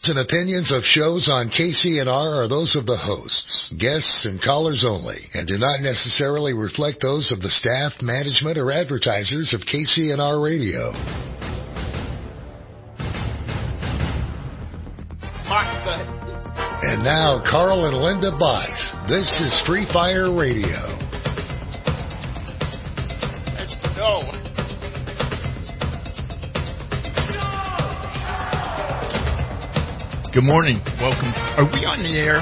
and opinions of shows on KCNR are those of the hosts, guests, and callers only, and do not necessarily reflect those of the staff, management, or advertisers of KCNR Radio. And now, Carl and Linda Bott. This is Free Fire Radio. Let's go. Good morning. Welcome. Are we on the air?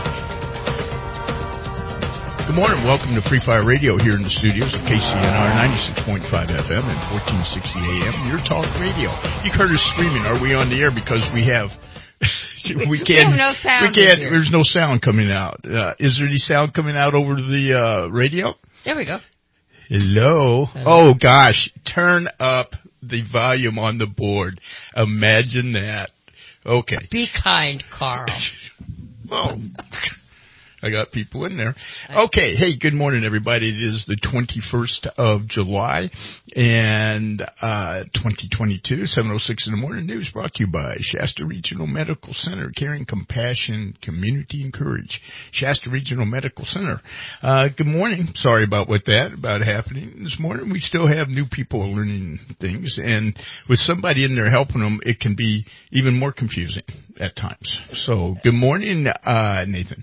Good morning. Welcome to Free Fire Radio here in the studios of KCNR 96.5 FM and 1460 AM. Your talk radio. You heard us screaming. Are we on the air? Because we have. We can't. We have no sound. We can't. There's no sound coming out. Is there any sound coming out over the radio? There we go. Hello. Oh gosh, turn up the volume on the board. Imagine that. Okay. Be kind, Carl. Oh, I got people in there. Okay. Hey, good morning, everybody. It is the 21st of July, and 2022, 7:06 in the morning. News brought to you by Shasta Regional Medical Center, caring compassion, community, and courage. Shasta Regional Medical Center. Good morning. Sorry about happening this morning. We still have new people learning things, and with somebody in there helping them, it can be even more confusing at times. So, good morning, Nathan.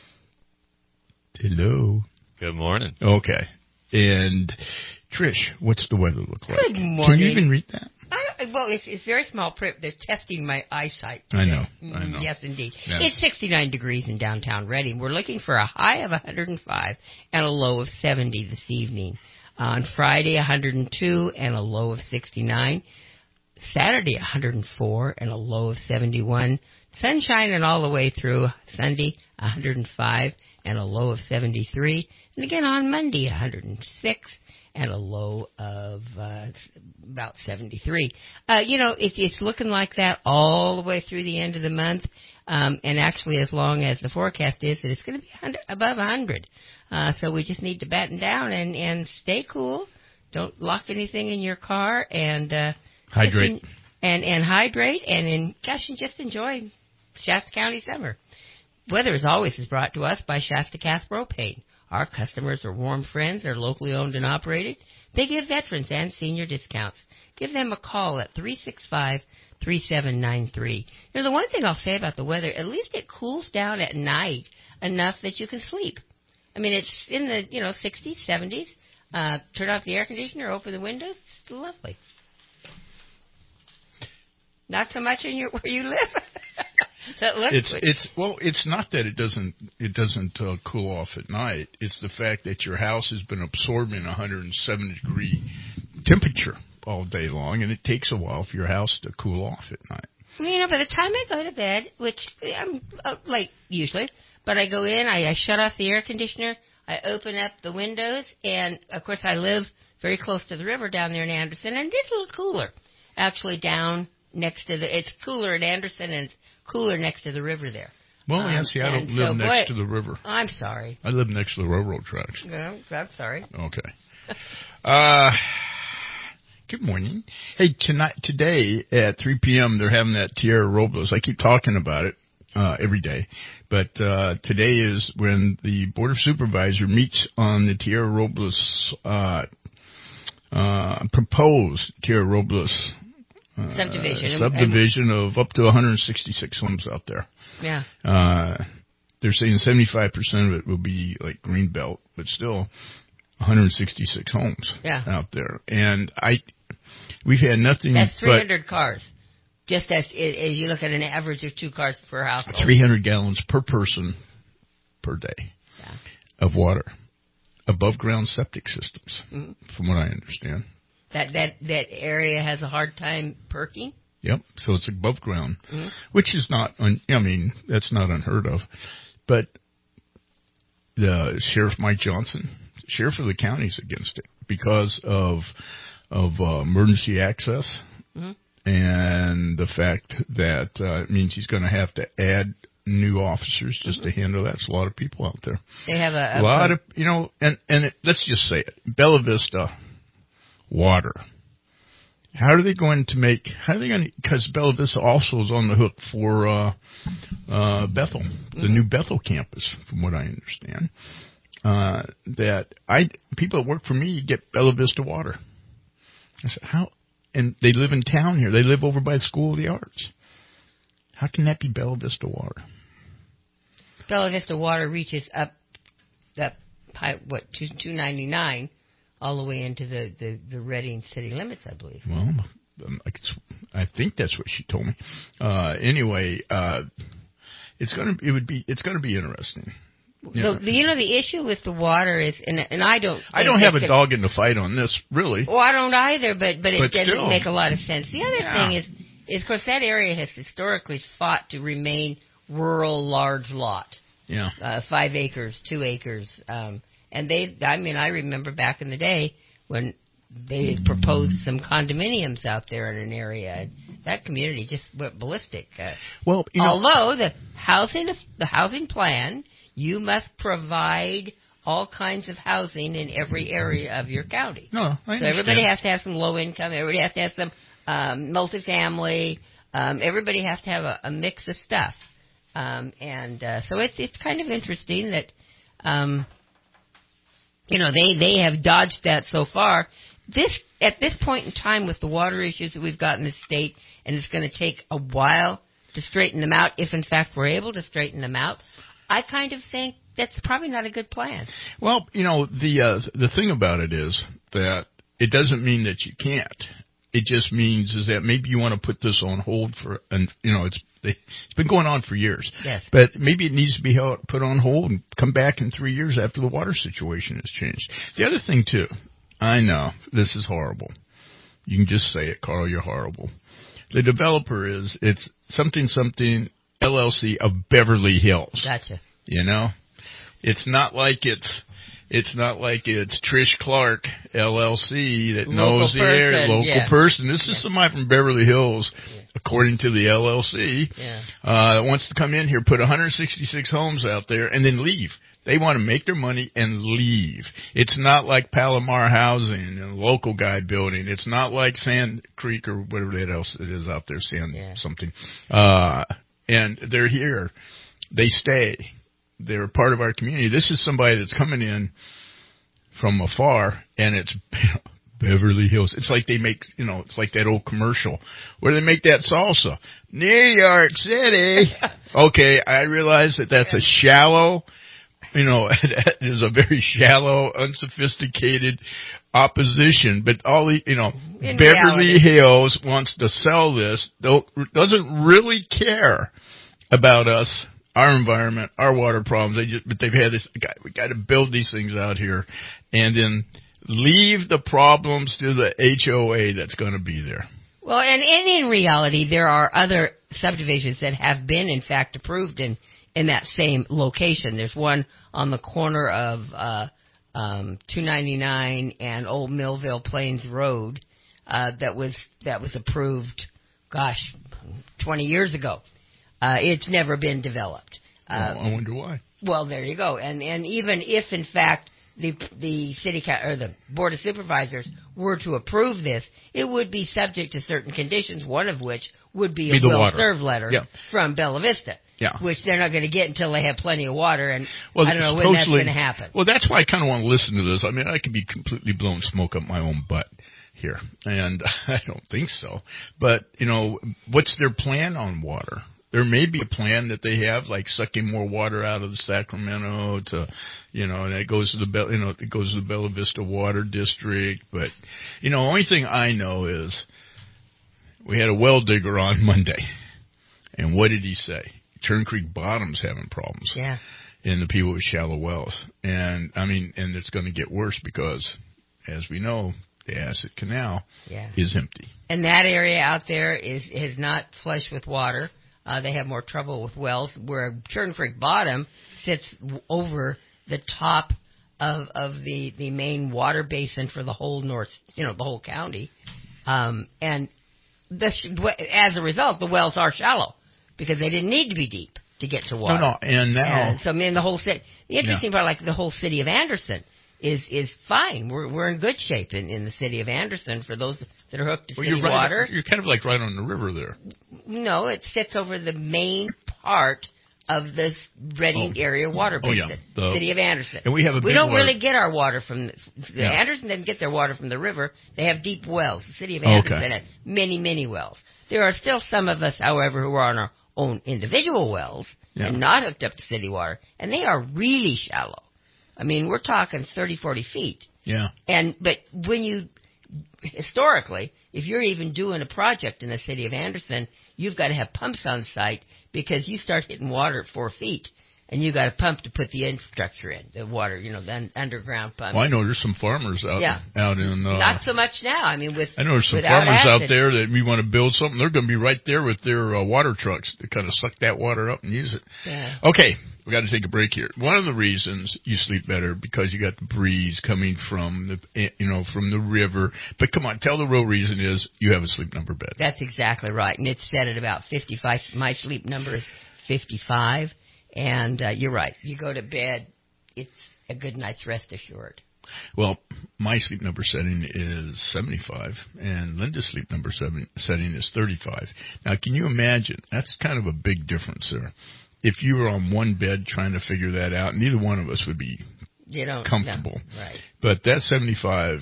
Hello. Good morning. Okay. And Trish, what's the weather look like? Good morning. Can you even read that? Well, it's very small print. They're testing my eyesight today. I know. Yes, indeed. Yeah. It's 69 degrees in downtown Reading. We're looking for a high of 105 and a low of 70 this evening. On Friday, 102 and a low of 69. Saturday, 104 and a low of 71. Sunshine all the way through. Sunday, 105 and a low of 73. And again on Monday, 106 and a low of about 73. It's looking like that all the way through the end of the month. And actually, as long as the forecast is that it's going to be above 100. So we just need to batten down and stay cool. Don't lock anything in your car and hydrate. And hydrate and just enjoy Shasta County summer. Weather, as always, is brought to us by Shasta Gas Propane. Our customers are warm friends. They're locally owned and operated. They give veterans and senior discounts. Give them a call at 365-3793. The one thing I'll say about the weather, at least it cools down at night enough that you can sleep. I mean, it's in the, 60s, 70s. Turn off the air conditioner, open the windows. It's lovely. Not so much where you live. It's not that it doesn't cool off at night. It's the fact that your house has been absorbing 107-degree temperature all day long, and it takes a while for your house to cool off at night. By the time I go to bed, which I'm late usually, but I go in, I shut off the air conditioner, I open up the windows, and of course I live very close to the river down there in Anderson, and it's a little cooler actually down next to it's cooler in Anderson and it's cooler next to the river there. Well, I don't live next to the river. I'm sorry. I live next to the railroad tracks. No, I'm sorry. Okay. Good morning. Hey, today at 3 p.m. they're having that Tierra Robles. I keep talking about it every day, but today is when the Board of Supervisors meets on the Tierra Robles proposed Tierra Robles subdivision of up to 166 homes out there. Yeah. They're saying 75% of it will be like Greenbelt, but still 166 homes out there. And we've had nothing. That's 300 cars. Just as you look at an average of 2 cars per household. 300 gallons per person per day of water. Above ground septic systems, from what I understand. That area has a hard time perking? Yep, so it's above ground, which is not, that's not unheard of. But the Sheriff Mike Johnson, Sheriff of the county, is against it because of emergency access and the fact that it means he's going to have to add new officers just to handle that. It's a lot of people out there. They have a lot of, let's just say it, Bella Vista water How are they going to because Bella Vista also is on the hook for Bethel, the new Bethel campus, from what I understand. People that work for me get Bella Vista water. I said, how? And they live in town here. They live over by the School of the Arts. How can that be Bella Vista water? Bella Vista water reaches up that 299 all the way into the Reading city limits, I believe. Well, I think that's what she told me. Anyway, it's gonna be interesting. Yeah. The issue with the water is, and I don't have a dog in the fight on this, really. Well, I don't either, but it doesn't still make a lot of sense. The other thing is, of course, that area has historically fought to remain rural, large lot. Yeah. 5 acres, 2 acres, and I remember back in the day when they had proposed some condominiums out there in an area, and that community just went ballistic. Although the housing plan. You must provide all kinds of housing in every area of your county. No, I understand. So everybody has to have some low income. Everybody has to have some multifamily. Everybody has to have a mix of stuff. So it's kind of interesting that, they have dodged that so far. At this point in time, with the water issues that we've got in the state, and it's going to take a while to straighten them out, if in fact we're able to straighten them out, I kind of think that's probably not a good plan. Well, the thing about it is that it doesn't mean that you can't. It just means is that maybe you want to put this on hold it's been going on for years. Yes. But maybe it needs to be put on hold and come back in 3 years after the water situation has changed. The other thing too, I know this is horrible. You can just say it, Carl. You're horrible. The developer it's something LLC of Beverly Hills. Gotcha. It's not like it's Trish Clark LLC that knows the area, local person. This is somebody from Beverly Hills, according to the LLC. That wants to come in here, put 166 homes out there, and then leave. They want to make their money and leave. It's not like Palomar Housing, a local guy building. It's not like Sand Creek or whatever that else it is out there, something. And they're here. They stay. They're part of our community. This is somebody that's coming in from afar, and it's Beverly Hills. It's like they make, it's like that old commercial where they make that salsa. New York City. Okay, I realize that's a shallow, it is a very shallow, unsophisticated opposition, but all the, Beverly Hills wants to sell this, doesn't really care about us, our environment, our water problems. But they've had this, we got to build these things out here and then leave the problems to the HOA that's going to be there. Well, and in reality, there are other subdivisions that have been, in fact, approved in that same location. There's one on the corner of 299 and Old Millville Plains Road that was approved, 20 years ago. It's never been developed. I wonder why. Well, there you go. And even if, in fact, the city or the Board of Supervisors were to approve this, it would be subject to certain conditions, one of which would be a will-serve letter from Bella Vista, which they're not going to get until they have plenty of water, and I don't know when that's going to happen. Well, that's why I kind of want to listen to this. I mean, I could be completely blowing smoke up my own butt here, and I don't think so. But, what's their plan on water? There may be a plan that they have, like sucking more water out of the Sacramento to, and it goes to the Bella Vista Water District. But, only thing I know is we had a well digger on Monday. And what did he say? Turn Creek Bottom's having problems. Yeah. And the people with shallow wells. And, and it's going to get worse because, as we know, the Asset Canal is empty. And that area out there is not flush with water. They have more trouble with wells, where Turn Creek Bottom sits over the top of the main water basin for the whole the whole county. And as a result, the wells are shallow because they didn't need to be deep to get to water. No, and now... the whole city... The interesting part, like the whole city of Anderson, is fine. We're in good shape in the city of Anderson for those that are hooked to city you're right, water. You're kind of like right on the river there. No, it sits over the main part of the Reading area water basin, city of Anderson. And we have we don't really get our water from Anderson doesn't get their water from the river. They have deep wells. The city of Anderson has many wells. There are still some of us, however, who are on our own individual wells and not hooked up to city water, and they are really shallow. I mean, we're talking 30, 40 feet. Yeah. But when you, historically, if you're even doing a project in the city of Anderson, you've got to have pumps on site because you start hitting water at 4 feet. And you got a pump to put the infrastructure in, the water, the underground pump. Well, I know there's some farmers out in... Not so much now. I mean, I know there's some farmers out there that we want to build something. They're going to be right there with their water trucks to kind of suck that water up and use it. Yeah. Okay, we got to take a break here. One of the reasons you sleep better because you got the breeze coming from the river. But come on, tell the real reason is you have a Sleep Number bed. That's exactly right, and it's set at about 55. My sleep number is 55. And you're right. You go to bed, it's a good night's rest assured. Well, my sleep number setting is 75, and Linda's sleep number setting is 35. Now, can you imagine? That's kind of a big difference there. If you were on one bed trying to figure that out, neither one of us would be comfortable. No, right. But that 75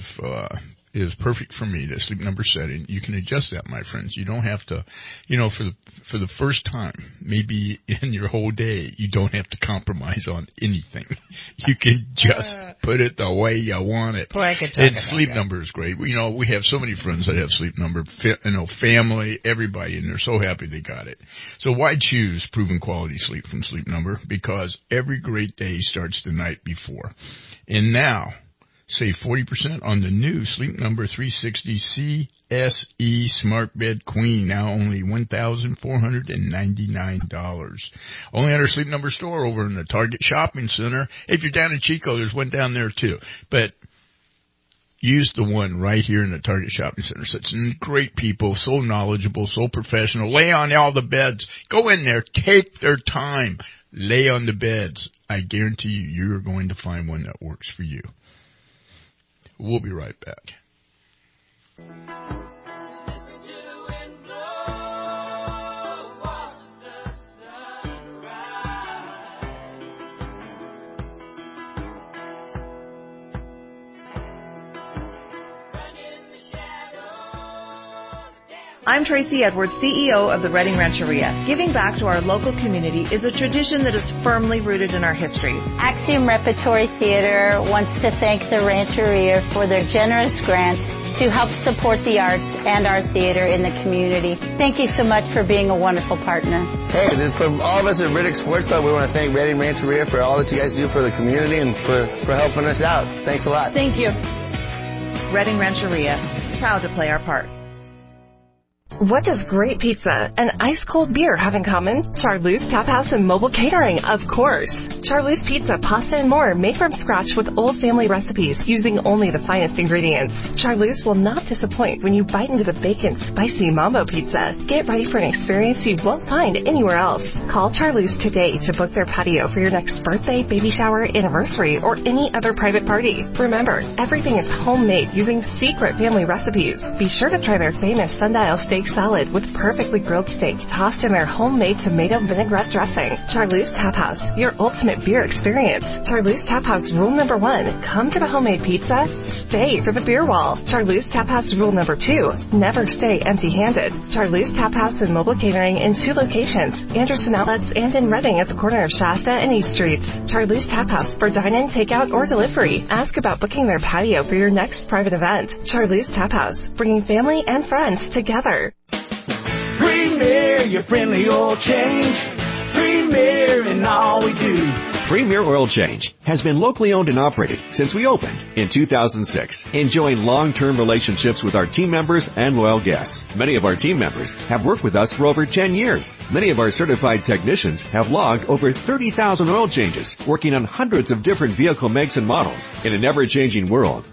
is perfect for me, the sleep number setting. You can adjust that, my friends. You don't have to, for the first time, maybe in your whole day, you don't have to compromise on anything. You can just put it the way you want it. Boy, I could talk and about Sleep that. Number is great. We have so many friends that have Sleep Number, family, everybody, and they're so happy they got it. So why choose proven quality sleep from Sleep Number? Because every great day starts the night before. And now, save 40% on the new Sleep Number 360 CSE Smart Bed Queen, now only $1,499. Only at our Sleep Number store over in the Target Shopping Center. If you're down in Chico, there's one down there too. But use the one right here in the Target Shopping Center. Such great people, so knowledgeable, so professional. Lay on all the beds. Go in there. Take their time. Lay on the beds. I guarantee you're going to find one that works for you. We'll be right back. I'm Tracy Edwards, CEO of the Reading Rancheria. Giving back to our local community is a tradition that is firmly rooted in our history. Axiom Repertory Theater wants to thank the Rancheria for their generous grant to help support the arts and our theater in the community. Thank you so much for being a wonderful partner. Hey, from all of us at Riddick Sports Club, we want to thank Reading Rancheria for all that you guys do for the community and for helping us out. Thanks a lot. Thank you. Reading Rancheria, proud to play our part. What does great pizza and ice-cold beer have in common? Charleuse Tap House and Mobile Catering, of course. Charleuse Pizza, pasta, and more made from scratch with old family recipes using only the finest ingredients. Charleuse will not disappoint when you bite into the bacon spicy mambo pizza. Get ready for an experience you won't find anywhere else. Call Charleuse today to book their patio for your next birthday, baby shower, anniversary, or any other private party. Remember, everything is homemade using secret family recipes. Be sure to try their famous sundial steak salad with perfectly grilled steak tossed in their homemade tomato vinaigrette dressing. Charleuse Tap House, your ultimate beer experience. Charleuse Tap House rule number 1, come for the homemade pizza, stay for the beer wall. Charleuse Tap House rule number 2, never stay empty-handed. Charleuse Tap House and Mobile Catering in 2 locations, Anderson Outlets and in Reading at the corner of Shasta and East Streets. Charleuse Tap House for dine-in, takeout, or delivery. Ask about booking their patio for your next private event. Charleuse Tap House, bringing family and friends together. Premier, your friendly oil change. Premier in all we do. Premier Oil Change has been locally owned and operated since we opened in 2006, enjoying long-term relationships with our team members and loyal guests. Many of our team members have worked with us for over 10 years. Many of our certified technicians have logged over 30,000 oil changes, working on hundreds of different vehicle makes and models. In an ever-changing world,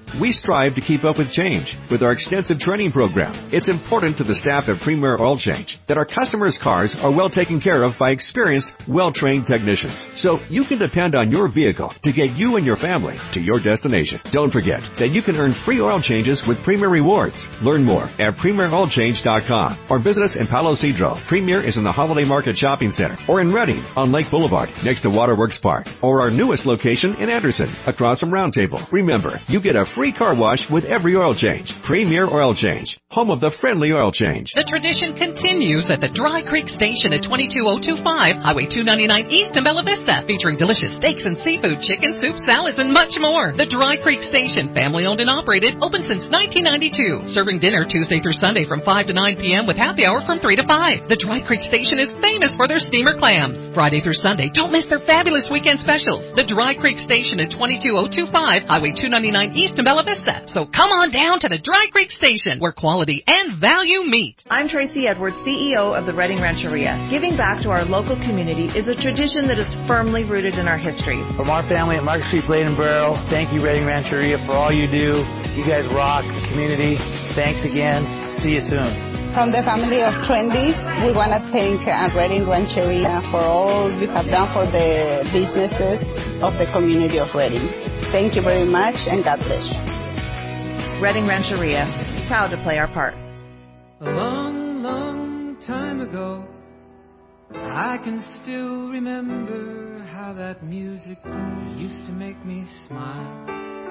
We strive to keep up with change with our extensive training program. It's important to the staff at Premier Oil Change that our customers' cars are well taken care of by experienced, well-trained technicians. So you can depend on your vehicle to get you and your family to your destination. Don't forget that you can earn free oil changes with Premier Rewards. Learn more at PremierOilChange.com or visit us in Palo Cedro. Premier is in the Holiday Market Shopping Center or in Redding on Lake Boulevard next to Waterworks Park or our newest location in Anderson across from Round Table. Remember, you get a free car wash with every oil change. Premier Oil Change, home of the friendly oil change. The tradition continues at the Dry Creek Station at 22025 Highway 299 East in Bella Vista, featuring delicious steaks and seafood, chicken, soup, salads, and much more. The Dry Creek Station, family-owned and operated, open since 1992, serving dinner Tuesday through Sunday from 5 to 9 p.m. with happy hour from 3 to 5. The Dry Creek Station is famous for their steamer clams. Friday through Sunday, don't miss their fabulous weekend specials. The Dry Creek Station at 22025 Highway 299 East in Bella Vista. So come on down to the Dry Creek Station, where quality and value meet. I'm Tracy Edwards, CEO of the Redding Rancheria. Giving back to our local community is a tradition that is firmly rooted in our history. From our family at Market Street Blade and Barrel, thank you, Redding Rancheria, for all you do. You guys rock the community. Thanks again. See you soon. From the family of Trendy, we want to thank Redding Rancheria for all you have done for the businesses of the community of Redding. Thank you very much, and God bless you. Redding Rancheria, proud to play our part. A long, long time ago, I can still remember how that music used to make me smile.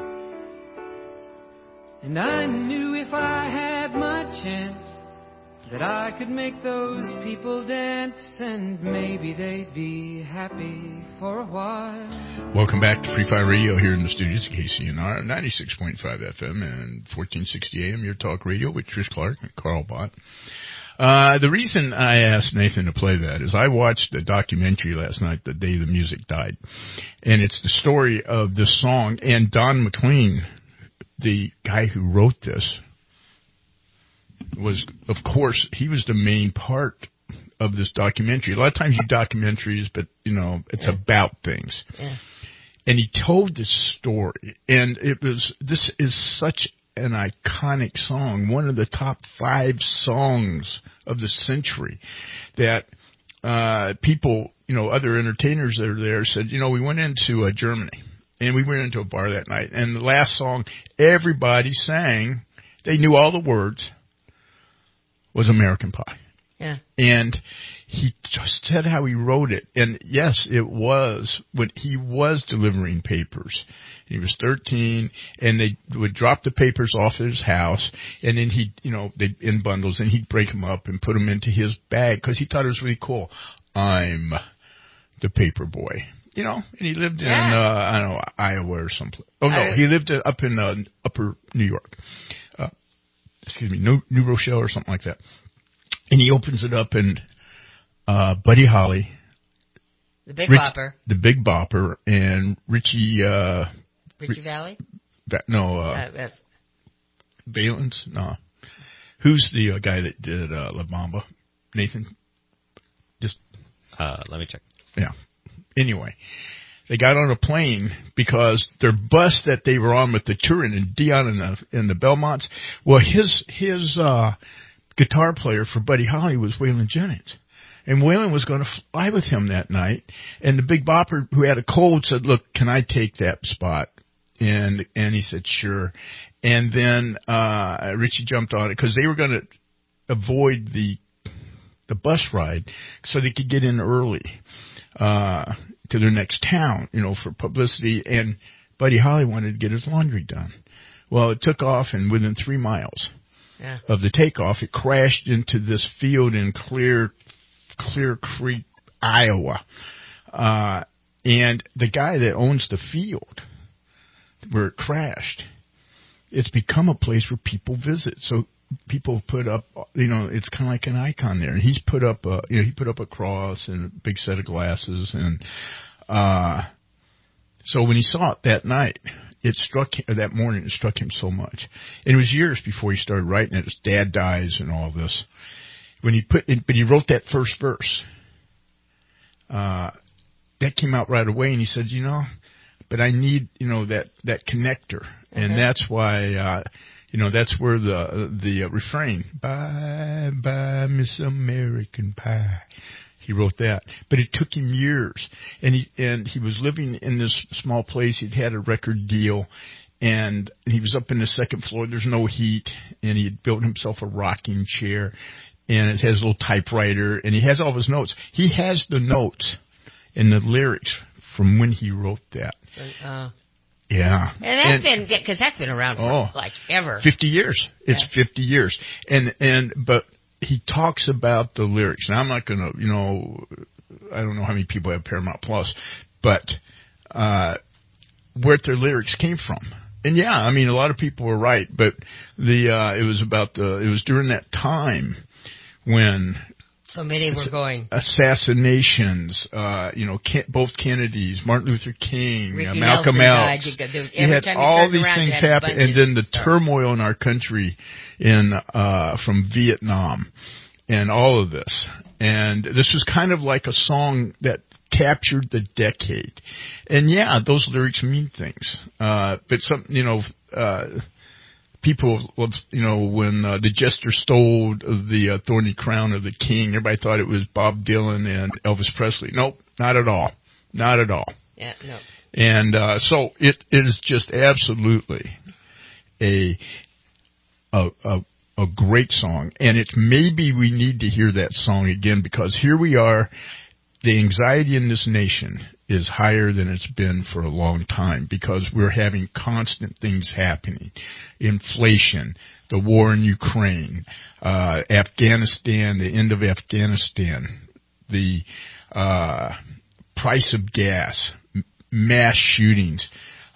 And I knew if I had my chance that I could make those people dance, and maybe they'd be happy for a while. Welcome back to Free Fire Radio here in the studios of KCNR, 96.5 FM and 1460 AM, your talk radio with Trish Clark and Carl Bott. The reason I asked Nathan to play that is I watched a documentary last night, The Day the Music Died, and it's the story of this song, and Don McLean, the guy who wrote this, was, of course, he was the main part of this documentary. A lot of times you do documentaries, but, you know, it's about things. Yeah. And he told this story, and this is such an iconic song, one of the top 5 songs of the century, that people, you know, other entertainers that are there said, you know, we went into Germany, and we went into a bar that night, and the last song everybody sang, they knew all the words, was American Pie. Yeah. And he just said how he wrote it. And yes, it was when he was delivering papers. He was 13, and they would drop the papers off at his house, and then he'd, you know, they'd in bundles, and he'd break them up and put them into his bag because he thought it was really cool. I'm the paper boy. You know, and he lived in, I don't know, Iowa or someplace. Oh, no, he lived up in upper New York. New Rochelle or something like that. And he opens it up, and Buddy Holly, the Big Bopper, and Richie Valley? Valens? No. Who's the guy that did La Bamba? Nathan? Let me check. Yeah. Anyway, they got on a plane because their bus that they were on with the Turin and Dion and the Belmonts, well, his guitar player for Buddy Holly was Waylon Jennings. And Waylon was going to fly with him that night. And the Big Bopper, who had a cold, said, look, can I take that spot? And he said, sure. And then Richie jumped on it because they were going to avoid the bus ride so they could get in early to their next town, you know, for publicity. And Buddy Holly wanted to get his laundry done. Well, it took off, and within 3 miles of the takeoff, it crashed into this field in Clear Creek, Iowa. And the guy that owns the field where it crashed, it's become a place where people visit. So people put up, you know, it's kind of like an icon there. And he's put up he put up a cross and a big set of glasses. And so when he saw it that night, it struck him, that morning, it struck him so much. And it was years before he started writing it. His dad dies and all this. But he wrote that first verse. That came out right away, and he said, you know, but I need, that connector. And that's why, that's where the refrain, bye, bye, Miss American Pie. He wrote that, but it took him years, and he was living in this small place. He'd had a record deal, and he was up in the second floor. There's no heat, and he had built himself a rocking chair, and it has a little typewriter, and he has all of his notes. He has the notes and the lyrics from when he wrote that. Yeah. And that's been around for like ever. 50 years. It's 50 years. But he talks about the lyrics. Now, I'm not going to, I don't know how many people have Paramount Plus, but where their lyrics came from. And a lot of people were right, but it was during that time when so many were going assassinations, both Kennedys, Martin Luther King, Ricky Malcolm X. You had all these things happen, and then the turmoil in our country from Vietnam and all of this. And this was kind of like a song that captured the decade. And those lyrics mean things. But people, when the jester stole the thorny crown of the king, everybody thought it was Bob Dylan and Elvis Presley. Nope, not at all. Not at all. Yeah, no. And so it is just absolutely a great song. And it's maybe we need to hear that song again, because here we are. The anxiety in this nation is higher than it's been for a long time, because we're having constant things happening. Inflation, the war in Ukraine, Afghanistan, the end of Afghanistan, the price of gas, mass shootings,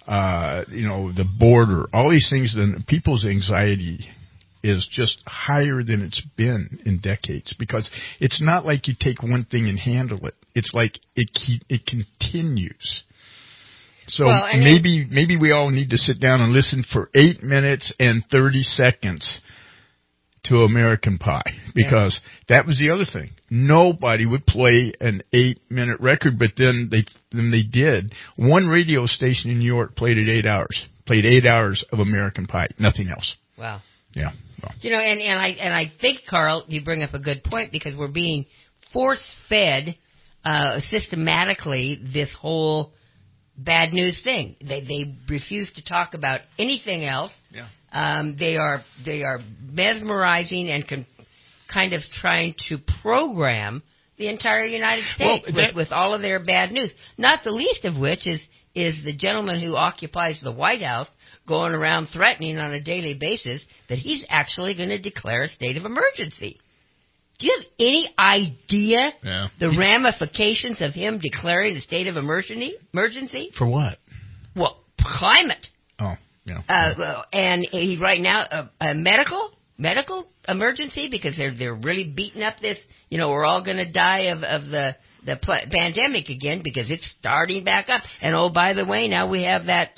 the border, all these things. Then people's anxiety is just higher than it's been in decades, because it's not like you take one thing and handle it. It's like it continues. So maybe we all need to sit down and listen for 8 minutes and 30 seconds to American Pie, because that was the other thing. Nobody would play an 8-minute record, but then they did. One radio station in New York played it 8 hours. Played 8 hours of American Pie, nothing else. Wow. Yeah. Well. And I think, Carl, you bring up a good point, because we're being force-fed systematically this whole bad news thing. They refuse to talk about anything else. Yeah. They are mesmerizing and kind of trying to program the entire United States with all of their bad news. Not the least of which is the gentleman who occupies the White House going around threatening on a daily basis that he's actually going to declare a state of emergency. Do you have any idea the ramifications of him declaring a state of emergency? For what? Well, climate. Oh, yeah. And he right now a medical emergency, because they're really beating up this. We're all going to die of the pandemic again, because it's starting back up. And oh, by the way, now we have that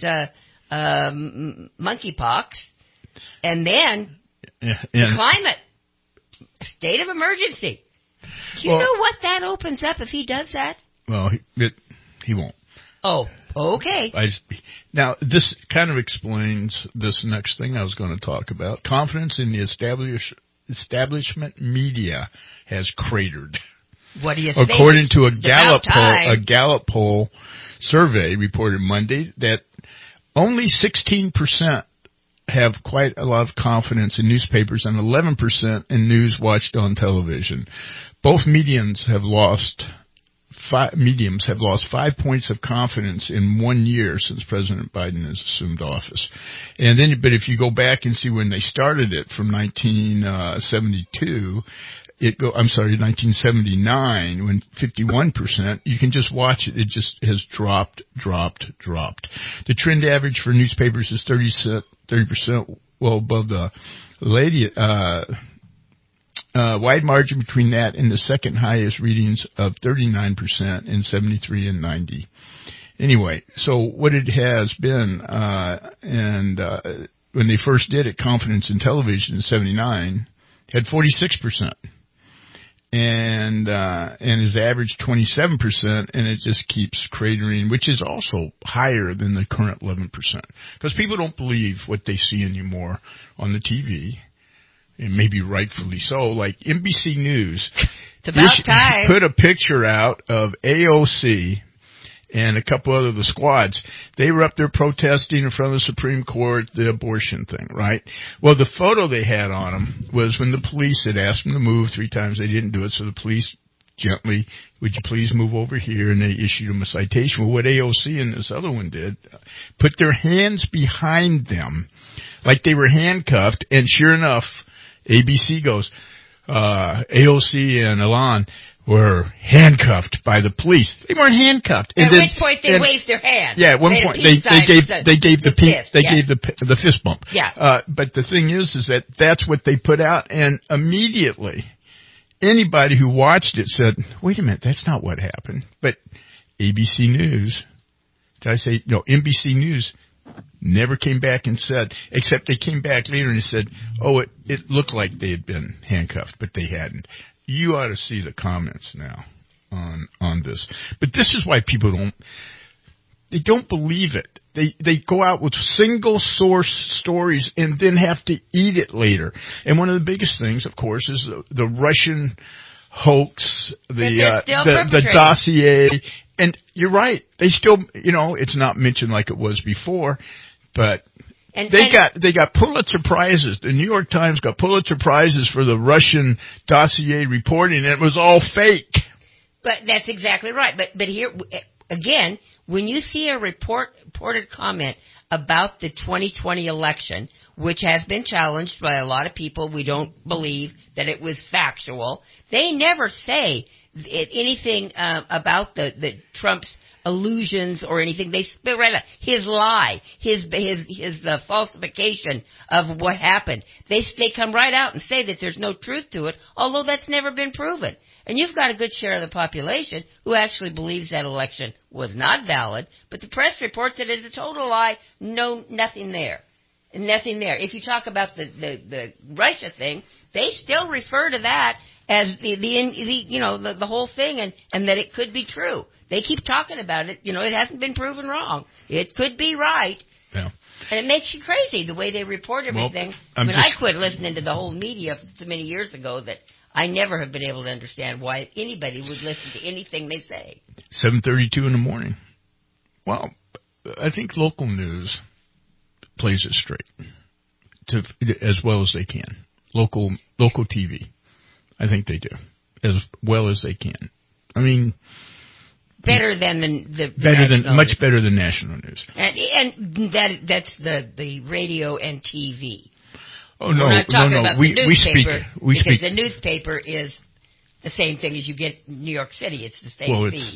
monkeypox, and then the climate. State of emergency. Do you know what that opens up if he does that? Well, he won't. Oh, okay. Now, this kind of explains this next thing I was going to talk about. Confidence in the establishment media has cratered. What do you think? According to a Gallup poll survey reported Monday that only 16% have quite a lot of confidence in newspapers and 11% in news watched on television. Both mediums have lost 5 points of confidence in 1 year since President Biden has assumed office. And then, but if you go back and see when they started it from 1972, 1979, when 51%, you can just watch it. It just has dropped. The trend average for newspapers is 30%, well above the wide margin between that and the second highest readings of 39% in 73 and 90. Anyway, so what it has been, when they first did it, confidence in television in 79 had 46%. and is average 27%, and it just keeps cratering, which is also higher than the current 11%. Because people don't believe what they see anymore on the TV, and maybe rightfully so. Like NBC News, it's about time, put a picture out of AOC and a couple other of the squads. They were up there protesting in front of the Supreme Court, the abortion thing, right? Well, the photo they had on them was when the police had asked them to move 3 times. They didn't do it, so the police gently, would you please move over here? And they issued them a citation. Well, what AOC and this other one did, put their hands behind them like they were handcuffed, and sure enough, ABC goes, AOC and Elan were handcuffed by the police. They weren't handcuffed. At which point they waved their hand. Yeah, at one point they gave the fist bump. Yeah. But the thing is that that's what they put out, and immediately anybody who watched it said, "Wait a minute, that's not what happened." But ABC News, NBC News never came back and said, except they came back later and said, "Oh, it looked like they had been handcuffed, but they hadn't." You ought to see the comments now on this. But this is why people don't believe it. They go out with single source stories and then have to eat it later. And one of the biggest things, of course, is the Russian hoax, the dossier. And you're right. They still, it's not mentioned like it was before, but they got Pulitzer Prizes. The New York Times got Pulitzer Prizes for the Russian dossier reporting, and it was all fake. But that's exactly right. But here, again, when you see a reported comment about the 2020 election, which has been challenged by a lot of people, we don't believe that it was factual. They never say anything about the Trump's illusions or anything. They spit right out his lie, his falsification of what happened. They come right out and say that there's no truth to it, although that's never been proven. And you've got a good share of the population who actually believes that election was not valid, but the press reports it as a total lie. No, nothing there. Nothing there. If you talk about the Russia thing, they still refer to that as the whole thing and that it could be true. They keep talking about it. It hasn't been proven wrong. It could be right. Yeah. And it makes you crazy the way they report everything. Well, I quit listening to the whole media so many years ago that I never have been able to understand why anybody would listen to anything they say. 7:32 in the morning. Well, I think local news plays it straight as well as they can. Local TV. I think they do as well as they can. I mean, better than much better than national news. And that's the radio and TV. Oh no, we're not talking about we the newspaper speak. The newspaper is the same thing as you get in New York City. It's the same feed.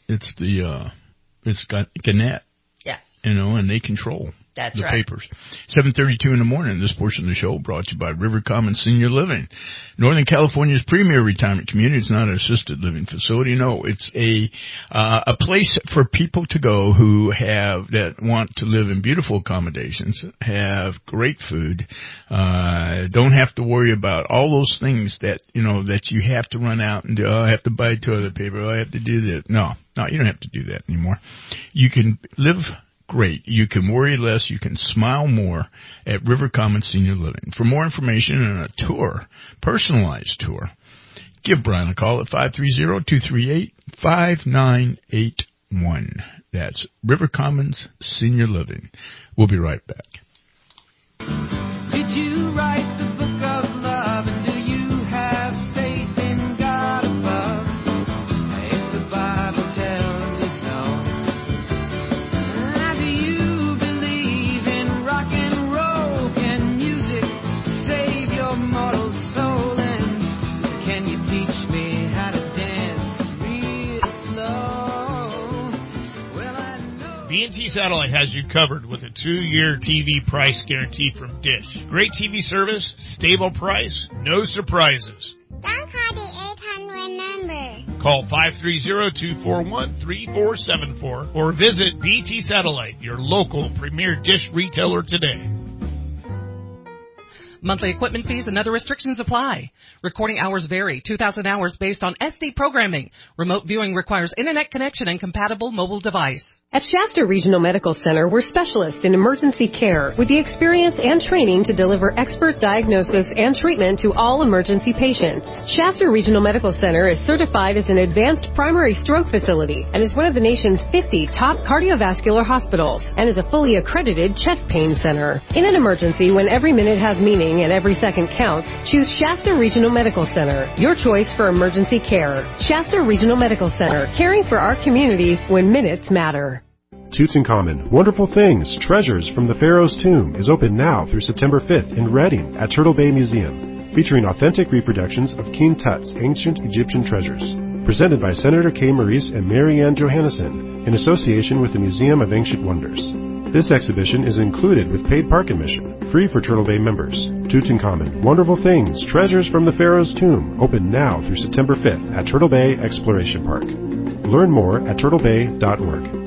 It's got Gannett. Yeah. And they control the papers. 7:32 in the morning. This portion of the show brought to you by River Commons Senior Living, Northern California's premier retirement community. It's not an assisted living facility. No, it's a place for people to go that want to live in beautiful accommodations, have great food, don't have to worry about all those things that you have to run out and do. Oh, I have to buy toilet paper. Oh, I have to do this. No, you don't have to do that anymore. You can live great. You can worry less. You can smile more at River Commons Senior Living. For more information and a tour, personalized tour, give Brian a call at 530-238-5981. That's River Commons Senior Living. We'll be right back. Did you write the book of love, and do you have faith in God above? If the Bible tells you so. Do you believe in rock and roll? Can music save your mortal soul? And can you teach me how to dance real slow? Well, I know. B&T Satellite has you covered with a 2-year TV price guarantee from Dish. Great TV service, stable price, no surprises. Don't call the 800 number. Call 530-241-3474 or visit BT Satellite, your local premier Dish retailer today. Monthly equipment fees and other restrictions apply. Recording hours vary. 2,000 hours based on SD programming. Remote viewing requires internet connection and compatible mobile device. At Shasta Regional Medical Center, we're specialists in emergency care with the experience and training to deliver expert diagnosis and treatment to all emergency patients. Shasta Regional Medical Center is certified as an advanced primary stroke facility and is one of the nation's 50 top cardiovascular hospitals and is a fully accredited chest pain center. In an emergency, when every minute has meaning and every second counts, choose Shasta Regional Medical Center, your choice for emergency care. Shasta Regional Medical Center, caring for our community when minutes matter. Tutankhamun, Wonderful Things, Treasures from the Pharaoh's Tomb is open now through September 5th in Reading at Turtle Bay Museum, featuring authentic reproductions of King Tut's ancient Egyptian treasures. Presented by Senator Kay Maurice and Mary Ann Johannesson in association with the Museum of Ancient Wonders. This exhibition is included with paid park admission, free for Turtle Bay members. Tutankhamun, Wonderful Things, Treasures from the Pharaoh's Tomb, open now through September 5th at Turtle Bay Exploration Park. Learn more at turtlebay.org.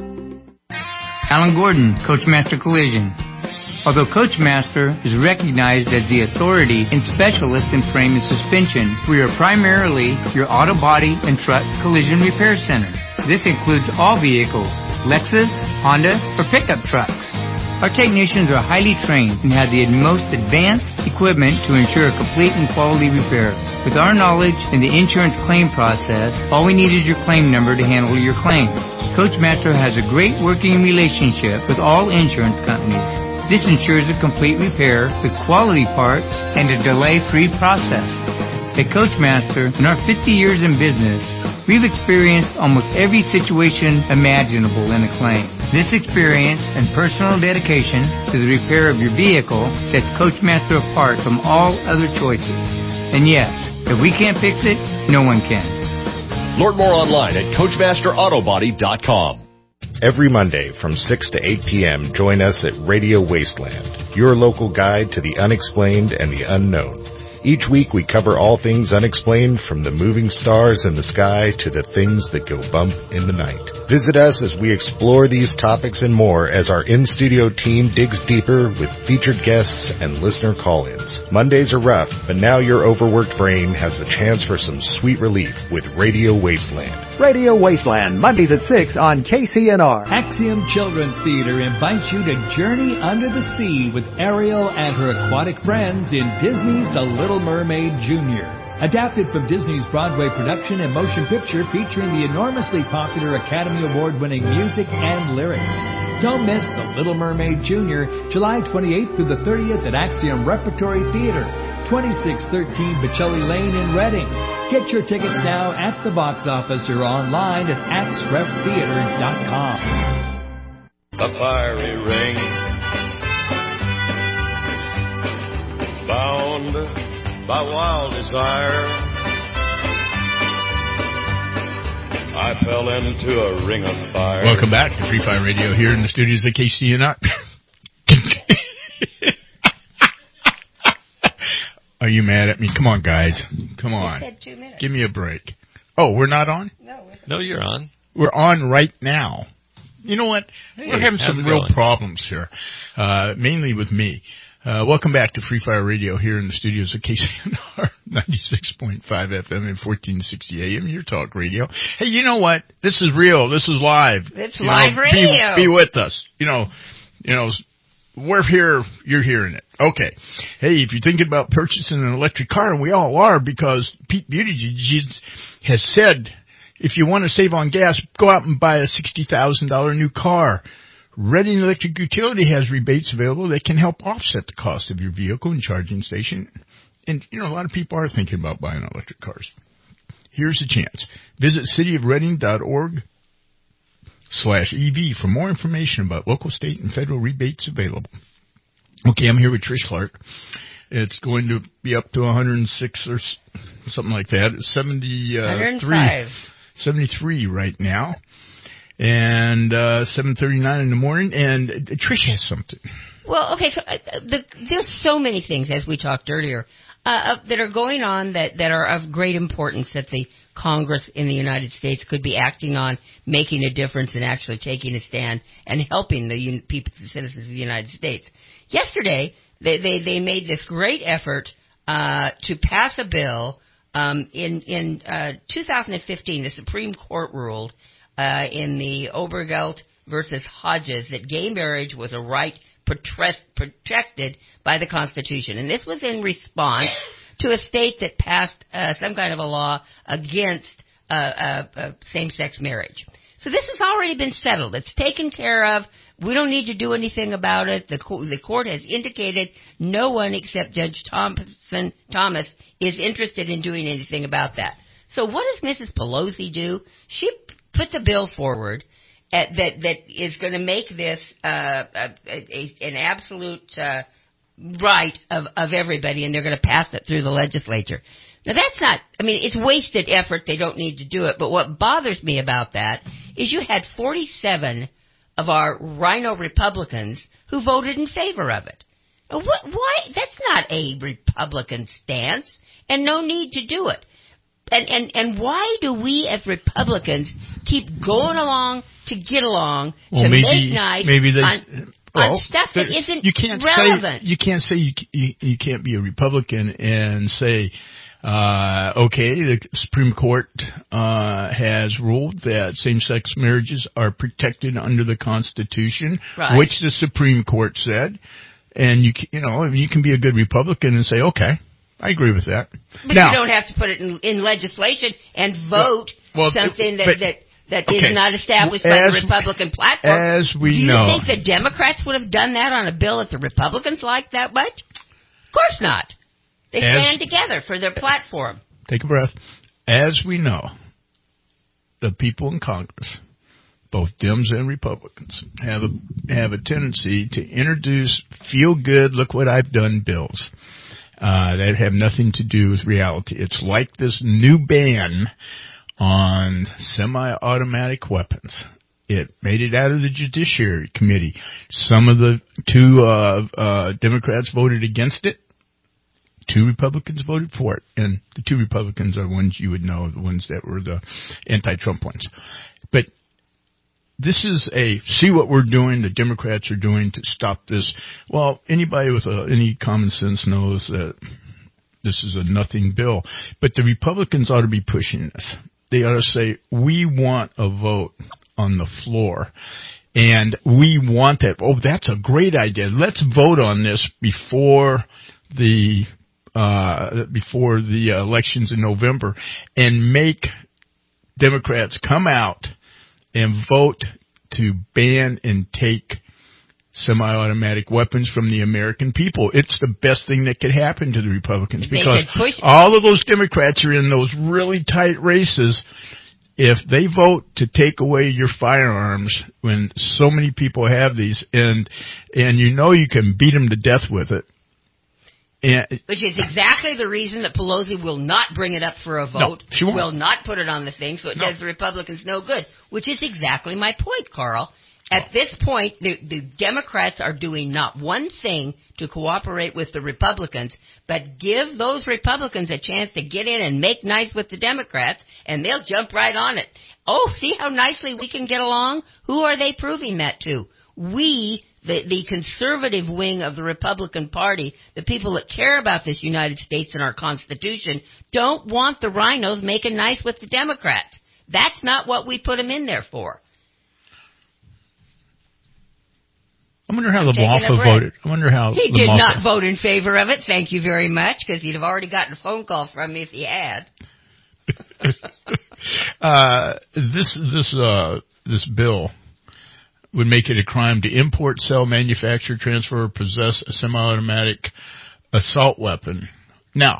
Alan Gordon, Coachmaster Collision. Although Coachmaster is recognized as the authority and specialist in frame and suspension, we are primarily your auto body and truck collision repair center. This includes all vehicles, Lexus, Honda, or pickup trucks. Our technicians are highly trained and have the most advanced equipment to ensure a complete and quality repair. With our knowledge in the insurance claim process, all we need is your claim number to handle your claim. Coachmaster has a great working relationship with all insurance companies. This ensures a complete repair with quality parts and a delay-free process. At Coachmaster, in our 50 years in business, we've experienced almost every situation imaginable in a claim. This experience and personal dedication to the repair of your vehicle sets Coachmaster apart from all other choices. And yes, if we can't fix it, no one can. Learn more online at CoachmasterAutobody.com. Every Monday from 6 to 8 p.m., join us at Radio Wasteland, your local guide to the unexplained and the unknown. Each week we cover all things unexplained, from the moving stars in the sky to the things that go bump in the night. Visit us as we explore these topics and more as our in-studio team digs deeper with featured guests and listener call-ins. Mondays are rough, but now your overworked brain has a chance for some sweet relief with Radio Wasteland. Radio Wasteland, Mondays at 6 on KCNR. Axiom Children's Theater invites you to journey under the sea with Ariel and her aquatic friends in Disney's The Little Mermaid Jr. Adapted from Disney's Broadway production and motion picture featuring the enormously popular Academy Award-winning music and lyrics. Don't miss The Little Mermaid Jr., July 28th through the 30th at Axiom Repertory Theater, 2613 Bocelli Lane in Reading. Get your tickets now at the box office or online at axreftheater.com. A fiery ring bound by wild desire, I fell into a ring of fire. Welcome back to Free Fire Radio here in the studios at KCNR. Are you mad at me? Come on, guys. Come on. You said 2 minutes. Give me a break. Oh, we're not on? No, you're on. We're on right now. You know what? Hey, we're having some real problems here, mainly with me. Welcome back to Free Fire Radio here in the studios of KCNR 96.5 FM and 1460 AM, your talk radio. Hey, you know what? This is real. This is live. It's live radio. Be with us. You know, we're here. You're hearing it. Okay. Hey, if you're thinking about purchasing an electric car, and we all are, because Pete Buttigieg has said, if you want to save on gas, go out and buy a $60,000 new car. Reading Electric Utility has rebates available that can help offset the cost of your vehicle and charging station. And, a lot of people are thinking about buying electric cars. Here's a chance. Visit cityofreading.org/EV for more information about local, state, and federal rebates available. Okay, I'm here with Trish Clark. It's going to be up to 106 or something like that. It's 73 right now. And 7:39 in the morning, and Trish has something. Well, okay, so there's so many things, as we talked earlier, that are going on that are of great importance that the Congress in the United States could be acting on, making a difference and actually taking a stand and helping the people, the citizens of the United States. Yesterday, they made this great effort to pass a bill. In 2015, the Supreme Court ruled in the Obergelt versus Hodges that gay marriage was a right protected by the Constitution. And this was in response to a state that passed some kind of a law against same-sex marriage. So this has already been settled. It's taken care of. We don't need to do anything about it. The court has indicated no one except Judge Thomas is interested in doing anything about that. So what does Mrs. Pelosi do? She put the bill forward that is going to make this an absolute right of everybody, and they're going to pass it through the legislature. Now, that's not, I mean, it's wasted effort. They don't need to do it. But what bothers me about that is you had 47 of our Rhino Republicans who voted in favor of it. Now, why? That's not a Republican stance, and no need to do it. And why do we as Republicans keep going along to get along, to make nice on stuff that isn't relevant? You can't say you can't be a Republican and say, okay, the Supreme Court has ruled that same-sex marriages are protected under the Constitution, right, which the Supreme Court said. And you can be a good Republican and say, okay, I agree with that. But now, you don't have to put it in legislation and vote something that is not established by the Republican platform. As we know. Do you know. think the Democrats would have done that on a bill that the Republicans liked that much? Of course not. They stand together for their platform. Take a breath. As we know, the people in Congress, both Dems and Republicans, have a tendency to introduce feel-good, look what I've done bills that have nothing to do with reality. It's like this new ban on semi-automatic weapons. It made it out of the Judiciary Committee. Some of the two Democrats voted against it. 2 Republicans voted for it, and the 2 Republicans are ones you would know, the ones that were the anti-Trump ones. But this is see what we're doing, the Democrats are doing to stop this. Well, anybody with any common sense knows that this is a nothing bill. But the Republicans ought to be pushing this. They ought to say, we want a vote on the floor. And we want that. Oh, that's a great idea. Let's vote on this before the elections in November, and make Democrats come out and vote to ban and take semi-automatic weapons from the American people. It's the best thing that could happen to the Republicans, because all of those Democrats are in those really tight races. If they vote to take away your firearms when so many people have these, and you can beat them to death with it. Which is exactly the reason that Pelosi will not bring it up for a vote, no, she won't. Will not put it on the thing, so it does the Republicans no good, which is exactly my point, Carl. At this point, the Democrats are doing not one thing to cooperate with the Republicans, but give those Republicans a chance to get in and make nice with the Democrats, and they'll jump right on it. Oh, see how nicely we can get along? Who are they proving that to? We, the conservative wing of the Republican Party, the people that care about this United States and our Constitution, don't want the rhinos making nice with the Democrats. That's not what we put them in there for. I wonder how LaBlanca voted. I wonder how he did not vote in favor of it. Thank you very much, because he'd have already gotten a phone call from me if he had. This bill would make it a crime to import, sell, manufacture, transfer, or possess a semi-automatic assault weapon. Now,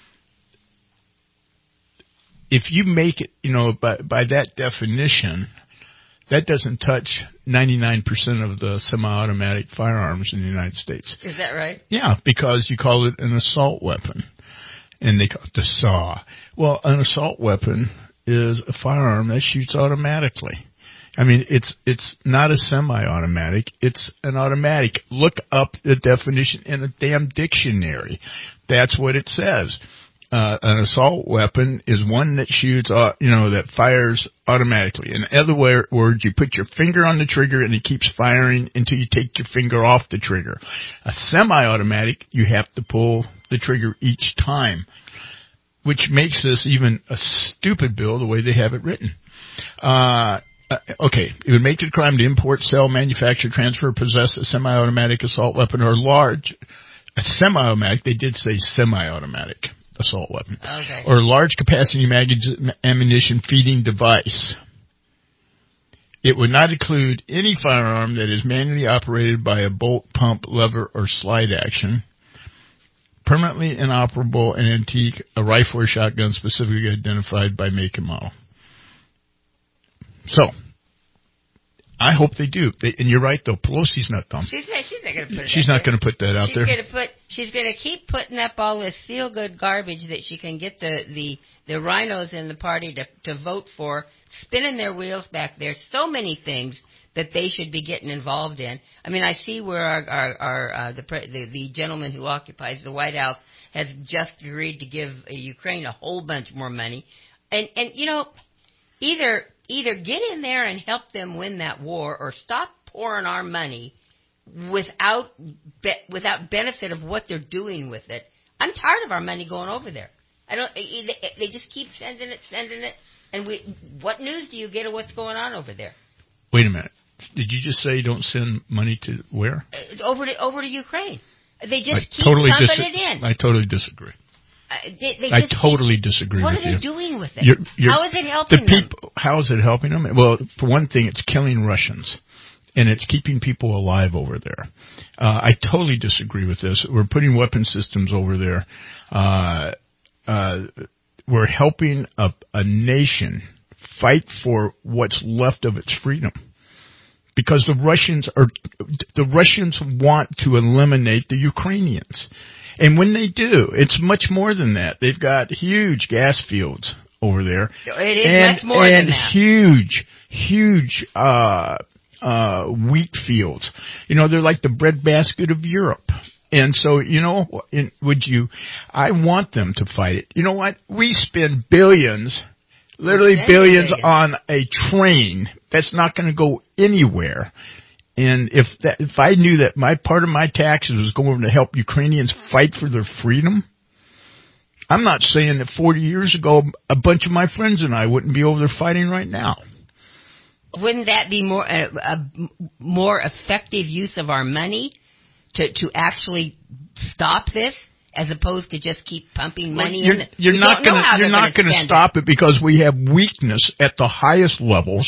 if you make it, by that definition, that doesn't touch 99% of the semi-automatic firearms in the United States. Is that right? Yeah, because you call it an assault weapon, and they call it the SAW. Well, an assault weapon is a firearm that shoots automatically. I mean, it's not a semi-automatic, it's an automatic. Look up the definition in a damn dictionary. That's what it says. an assault weapon is one that shoots, that fires automatically. In other words, you put your finger on the trigger and it keeps firing until you take your finger off the trigger. A semi-automatic, you have to pull the trigger each time, which makes this even a stupid bill the way they have it written. Okay, it would make it a crime to import, sell, manufacture, transfer, possess a semi-automatic assault weapon or a semi-automatic, they did say semi-automatic assault weapon, okay, or large capacity ammunition feeding device. It would not include any firearm that is manually operated by a bolt, pump, lever, or slide action, permanently inoperable and antique, a rifle or shotgun specifically identified by make and model. So, I hope they do. And you're right, though. Pelosi's not dumb. She's not going to put it She's not going to put that out there. She's going to keep putting up all this feel-good garbage that she can get the rhinos in the party to vote for, spinning their wheels back there. So many things that they should be getting involved in. I mean, I see where the gentleman who occupies the White House has just agreed to give Ukraine a whole bunch more money. And either get in there and help them win that war, or stop pouring our money without benefit of what they're doing with it. I'm tired of our money going over there. They just keep sending it. And what news do you get of what's going on over there? Wait a minute. Did you just say don't send money to where? Over to Ukraine. They just keep pumping it in. I totally disagree. I totally disagree with you. What are they doing with it? How is it helping them? How is it helping them? Well, for one thing, it's killing Russians, and it's keeping people alive over there. I totally disagree with this. We're putting weapon systems over there. We're helping a nation fight for what's left of its freedom. Because the Russians want to eliminate the Ukrainians. And when they do, it's much more than that. They've got huge gas fields over there. It is much more than that. And huge wheat fields. They're like the breadbasket of Europe. And so, I want them to fight it. You know what? We spend billions, literally billions on a train that's not going to go anywhere. And if I knew that part of my taxes was going to help Ukrainians fight for their freedom, I'm not saying that 40 years ago a bunch of my friends and I wouldn't be over there fighting right now. Wouldn't that be a more effective use of our money to actually stop this, as opposed to just keep pumping money in? You're not going to stop it because we have weakness at the highest levels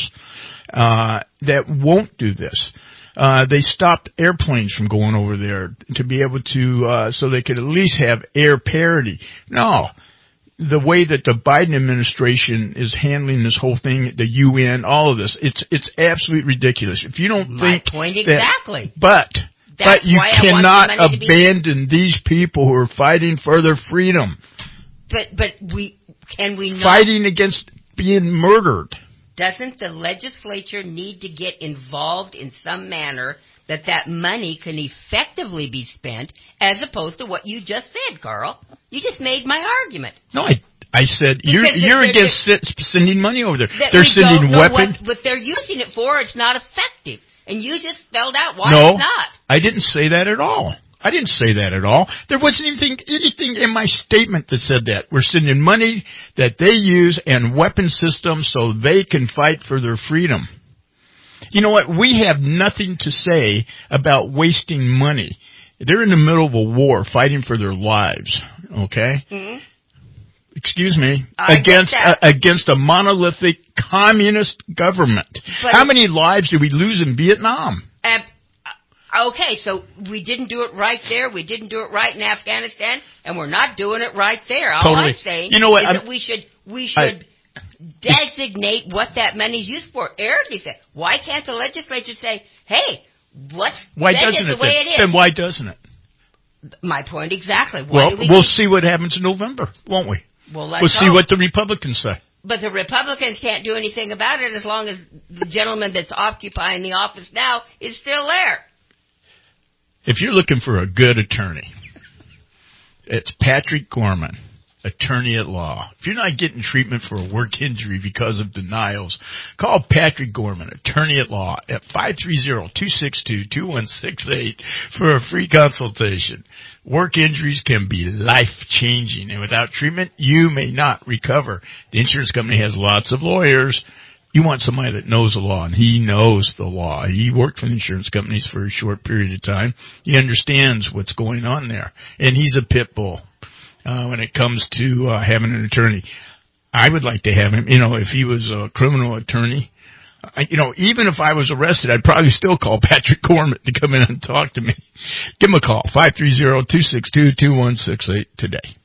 that won't do this. They stopped airplanes from going over there to be able to, so they could at least have air parity. No. The way that the Biden administration is handling this whole thing, the UN, all of this, it's absolutely ridiculous. If you don't think point exactly. But you cannot abandon these people who are fighting for their freedom. But can we not? Fighting against being murdered. Doesn't the legislature need to get involved in some manner that money can effectively be spent, as opposed to what you just said, Carl? You just made my argument. No, I said you're against sending money over there. They're sending weapons. What they're using it for, it's not effective. And you just spelled out why it's not. I didn't say that at all. There wasn't anything in my statement that said that. We're sending money that they use and weapon systems so they can fight for their freedom. You know what? We have nothing to say about wasting money. They're in the middle of a war fighting for their lives, okay? Mm-hmm. Excuse me, against a monolithic communist government. But how many lives did we lose in Vietnam? Okay, so we didn't do it right there. We didn't do it right in Afghanistan, and we're not doing it right there. All I'm saying is that we should designate what that money's used for. Eric said, why can't the legislature say, hey, let's send it the way it is? Then why doesn't it? My point exactly. We'll see what happens in November, won't we? We'll see what the Republicans say. But the Republicans can't do anything about it as long as the gentleman that's occupying the office now is still there. If you're looking for a good attorney, it's Patrick Gorman. attorney at law. If you're not getting treatment for a work injury because of denials, call Patrick Gorman, attorney at law, at 530-262-2168 for a free consultation. Work injuries can be life-changing, and without treatment, you may not recover. The insurance company has lots of lawyers. You want somebody that knows the law, and he knows the law. He worked for the insurance companies for a short period of time. He understands what's going on there, and he's a pit bull. When it comes to having an attorney, I would like to have him. If he was a criminal attorney, even if I was arrested, I'd probably still call Patrick Gorman to come in and talk to me. Give him a call, 530-262-2168 today.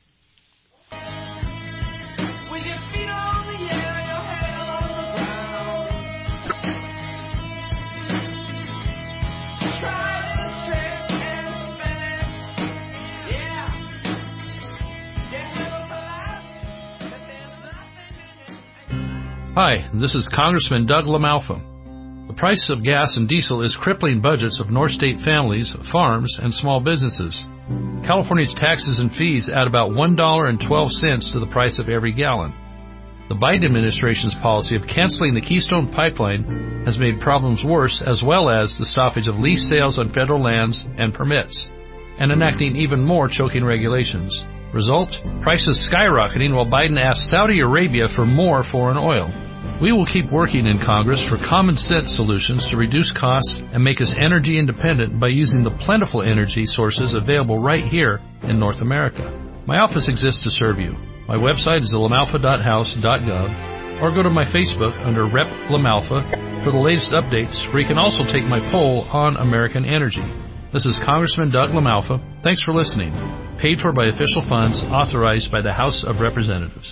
Hi, this is Congressman Doug LaMalfa. The price of gas and diesel is crippling budgets of North State families, farms, and small businesses. California's taxes and fees add about $1.12 to the price of every gallon. The Biden administration's policy of canceling the Keystone Pipeline has made problems worse, as well as the stoppage of lease sales on federal lands and permits, and enacting even more choking regulations. Result? Prices skyrocketing while Biden asks Saudi Arabia for more foreign oil. We will keep working in Congress for common sense solutions to reduce costs and make us energy independent by using the plentiful energy sources available right here in North America. My office exists to serve you. My website is lamalfa.house.gov, or go to my Facebook under Rep. LaMalfa for the latest updates, where you can also take my poll on American energy. This is Congressman Doug LaMalfa. Thanks for listening. Paid for by official funds authorized by the House of Representatives.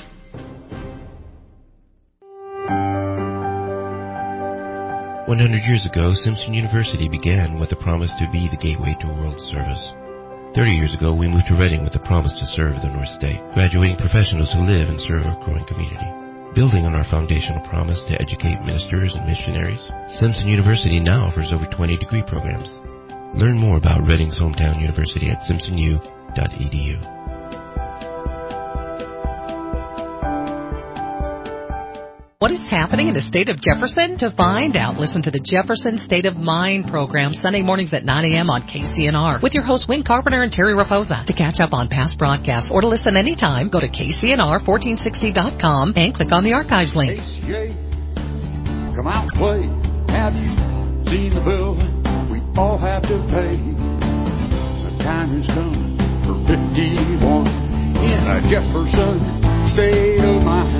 "100 years ago, Simpson University began with a promise to be the gateway to world service. 30 years ago, we moved to Redding with a promise to serve the North State, graduating professionals who live and serve our growing community. Building on our foundational promise to educate ministers and missionaries, Simpson University now offers over 20 degree programs. Learn more about Redding's hometown university at simpsonu.edu. What is happening in the state of Jefferson? To find out, listen to the Jefferson State of Mind program Sunday mornings at 9 a.m. on KCNR with your hosts Wayne Carpenter and Terry Raposa. To catch up on past broadcasts or to listen anytime, go to KCNR1460.com and click on the archives link. ACA, come out and play. Have you seen the bill we all have to pay? The time has come for 51 in a Jefferson State of Mind.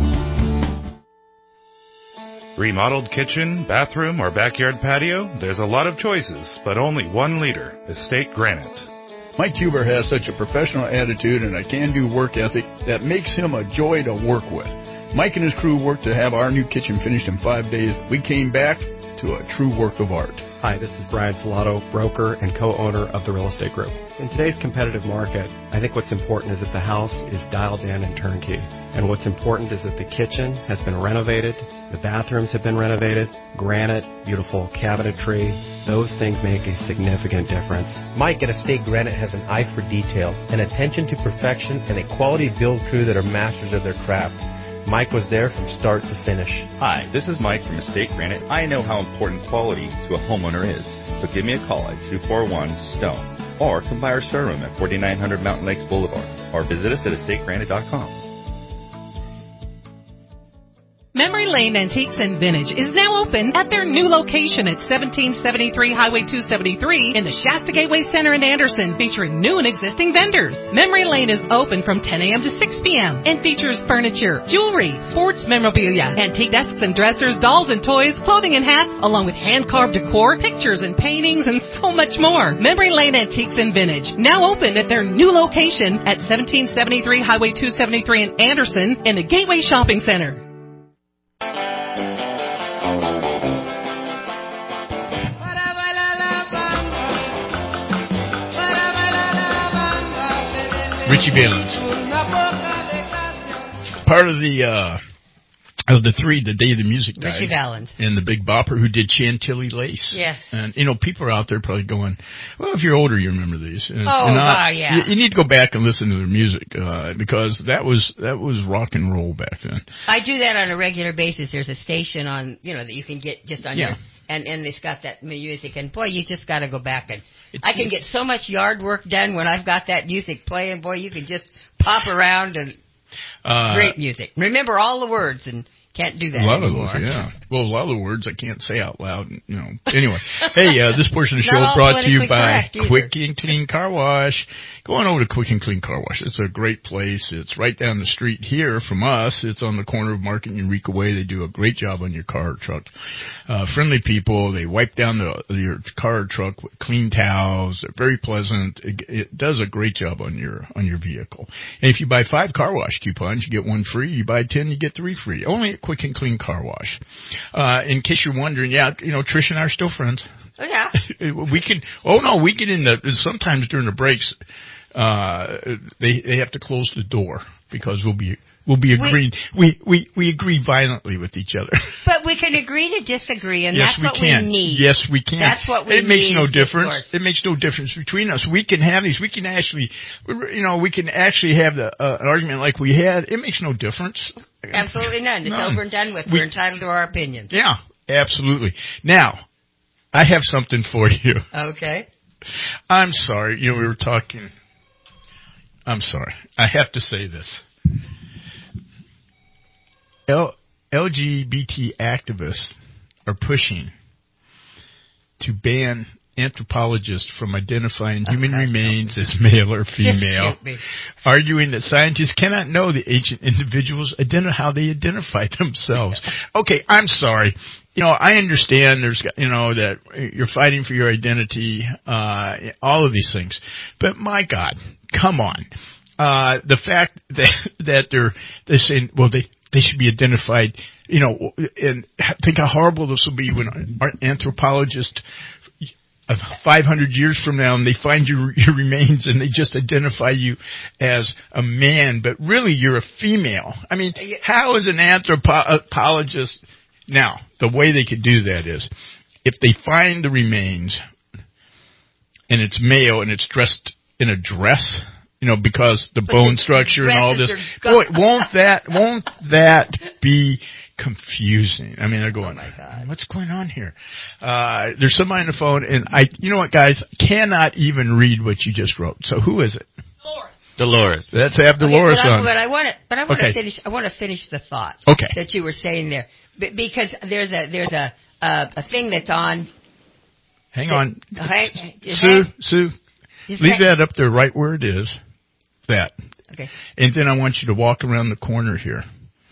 Remodeled kitchen, bathroom, or backyard patio? There's a lot of choices, but only one leader, Estate Granite. Mike Huber has such a professional attitude and a can-do work ethic that makes him a joy to work with. Mike and his crew worked to have our new kitchen finished in 5 days. We came back to a true work of art. Hi, this is Brian Salato, broker and co-owner of the Real Estate Group. In today's competitive market, I think what's important is that the house is dialed in and turnkey. And what's important is that the kitchen has been renovated, the bathrooms have been renovated, granite, beautiful cabinetry. Those things make a significant difference. Mike at Estate Granite has an eye for detail, an attention to perfection, and a quality build crew that are masters of their craft. Mike was there from start to finish. Hi, this is Mike from Estate Granite. I know how important quality to a homeowner is, so give me a call at 241-STONE, or come by our showroom at 4900 Mountain Lakes Boulevard, or visit us at estategranite.com. Memory Lane Antiques and Vintage is now open at their new location at 1773 Highway 273 in the Shasta Gateway Center in Anderson, featuring new and existing vendors. Memory Lane is open from 10 a.m. to 6 p.m. and features furniture, jewelry, sports memorabilia, antique desks and dressers, dolls and toys, clothing and hats, along with hand-carved decor, pictures and paintings, and so much more. Memory Lane Antiques and Vintage, now open at their new location at 1773 Highway 273 in Anderson in the Gateway Shopping Center. Richie Valens. Part of the the day the music died. Richie Valens. And the Big Bopper who did Chantilly Lace. Yes. And, people are out there probably going, well, if you're older, you remember these. And, yeah. You need to go back and listen to their music, because that was rock and roll back then. I do that on a regular basis. There's a station on, that you can get just on your, and it's got that music. And boy, you just got to go back and, I can get so much yard work done when I've got that music playing. Boy, you can just pop around and great music. Remember all the words and can't do that anymore. Well, a lot of the words I can't say out loud. Anyway, hey, this portion of the show brought to you by Quick and Clean Car Wash. Go on over to Quick and Clean Car Wash. It's a great place. It's right down the street here from us. It's on the corner of Market and Eureka Way. They do a great job on your car or truck. Friendly people. They wipe down your car or truck with clean towels. They're very pleasant. It does a great job on your vehicle. And if you buy 5 car wash coupons, you get 1 free. You buy 10, you get 3 free. Only at Quick and Clean Car Wash. In case you're wondering, Trish and I are still friends. Oh, yeah. We get into, sometimes during the breaks, they have to close the door because we'll be agreeing. We agree violently with each other. But we can agree to disagree, and yes, that's what we need. Yes, we can. That's what we need. It makes no difference. It makes no difference between us. We can have these. We can actually, have an argument like we had. It makes no difference. Absolutely none. It's over and done with. We're entitled to our opinions. Yeah, absolutely. Now, I have something for you. Okay. I'm sorry. We were talking. I'm sorry. I have to say this. LGBT activists are pushing to ban anthropologists from identifying human remains as male or female, arguing that scientists cannot know the ancient individuals how they identify themselves. Okay, I'm sorry. I understand there's, that you're fighting for your identity, all of these things. But my God, come on. The fact that they're saying, well, they should be identified, and think how horrible this will be when our anthropologists 500 years from now and they find your remains and they just identify you as a man, but really you're a female. I mean, how is an anthropologist... Now, the way they could do that is if they find the remains and it's male and it's dressed in a dress, because the bone structure and all this. Boy, won't that be confusing? I mean, they're going, oh my God, what's going on here? There's somebody on the phone, and you know what, guys? Cannot even read what you just wrote. So who is it? Dolores. Let's have Dolores on. But I want to finish. I want to finish the thought that you were saying there, because there's a thing that's on. Hang on, Sue. Leave that up there right where it is. That. Okay. And then I want you to walk around the corner here.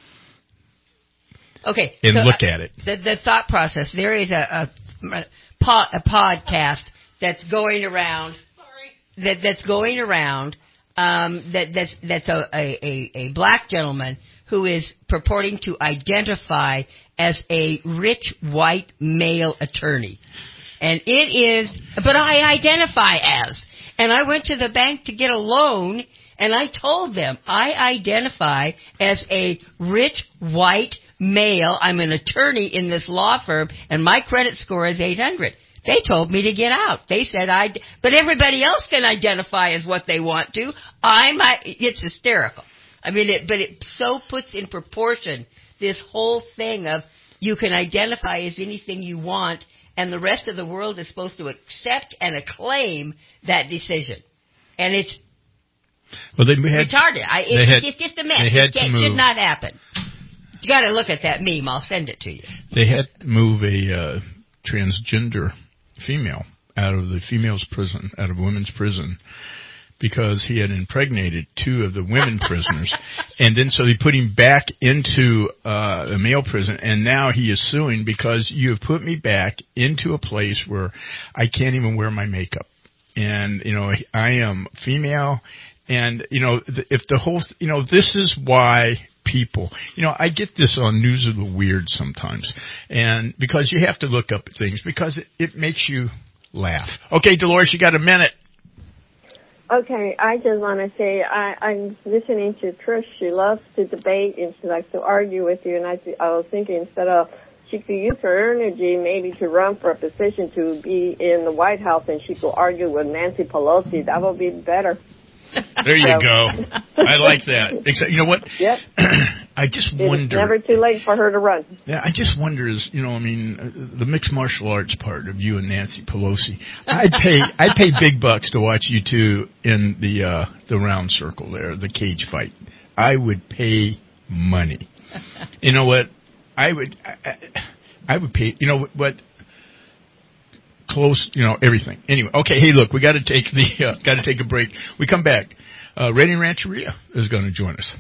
Okay. And look at it. The thought process. There is a podcast that's going around. Sorry. That's going around. That's a black gentleman who is purporting to identify as a rich white male attorney. And it is, but I identify as. And I went to the bank to get a loan, and I told them, I identify as a rich white male. I'm an attorney in this law firm, and my credit score is 800. They told me to get out. They said but everybody else can identify as what they want to. It's hysterical. I mean, it so puts in proportion this whole thing of you can identify as anything you want, and the rest of the world is supposed to accept and acclaim that decision. And it's retarded. It's just a mess. It should not happen. You got to look at that meme. I'll send it to you. They had to move a transgender female out of the female's prison, out of women's prison, because he had impregnated 2 of the women prisoners. And then so they put him back into the male prison, and now he is suing because you have put me back into a place where I can't even wear my makeup. And, I am female, and, if the whole, this is why people, I get this on News of the Weird sometimes, and because you have to look up things, because it makes you laugh. Okay, Dolores, you got a minute. Okay, I just want to say I'm listening to Trish. She loves to debate and she likes to argue with you. And I was thinking instead of she could use her energy maybe to run for a position to be in the White House and she could argue with Nancy Pelosi. That would be better. There you go. I like that. Except, you know what? Yep. I just wonder. It's never too late for her to run. Yeah, I just wonder the mixed martial arts part of you and Nancy Pelosi. I'd pay big bucks to watch you two in the round circle there, the cage fight. I would pay money. You know what? I would pay. You know what? Close, everything. Anyway, okay. Hey, look, we got to take a break. We come back. Rainy Rancheria is going to join us.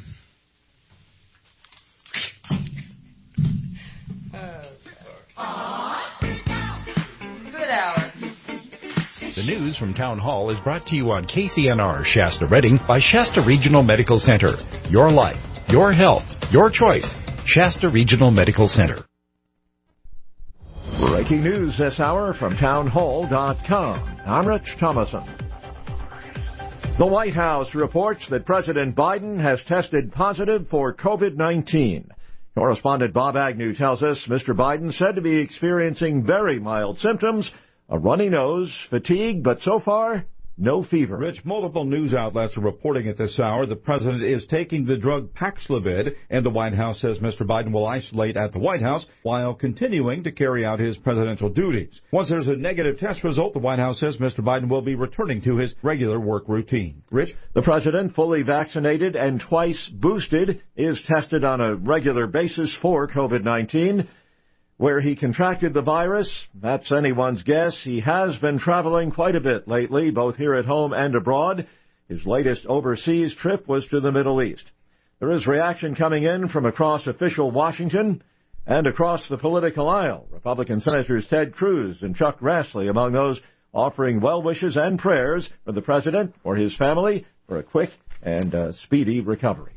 Good hour. The news from Town Hall is brought to you on KCNR Shasta Redding by Shasta Regional Medical Center. Your life, your health, your choice. Shasta Regional Medical Center. Breaking news this hour from townhall.com. I'm Rich Thomason. The White House reports that President Biden has tested positive for COVID-19. Correspondent Bob Agnew tells us Mr. Biden said to be experiencing very mild symptoms, a runny nose, fatigue, but so far, no fever. Rich, multiple news outlets are reporting at this hour the president is taking the drug Paxlovid, and the White House says Mr. Biden will isolate at the White House while continuing to carry out his presidential duties. Once there's a negative test result, the White House says Mr. Biden will be returning to his regular work routine. Rich? The president, fully vaccinated and twice boosted, is tested on a regular basis for COVID-19. Where he contracted the virus, that's anyone's guess. He has been traveling quite a bit lately, both here at home and abroad. His latest overseas trip was to the Middle East. There is reaction coming in from across official Washington and across the political aisle. Republican Senators Ted Cruz and Chuck Grassley among those offering well wishes and prayers for the president or his family for a quick and speedy recovery.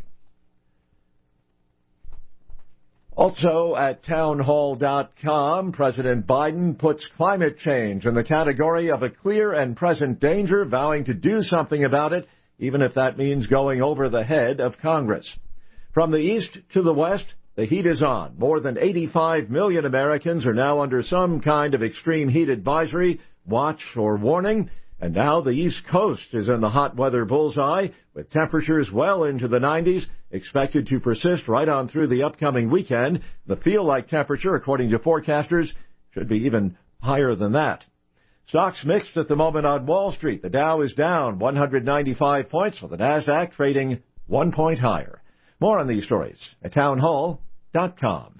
Also at townhall.com, President Biden puts climate change in the category of a clear and present danger, vowing to do something about it, even if that means going over the head of Congress. From the east to the west, the heat is on. More than 85 million Americans are now under some kind of extreme heat advisory, watch, or warning. And now the East Coast is in the hot weather bullseye, with temperatures well into the 90s, expected to persist right on through the upcoming weekend. The feel-like temperature, according to forecasters, should be even higher than that. Stocks mixed at the moment on Wall Street. The Dow is down 195 points, with the Nasdaq trading 1 point higher. More on these stories at townhall.com.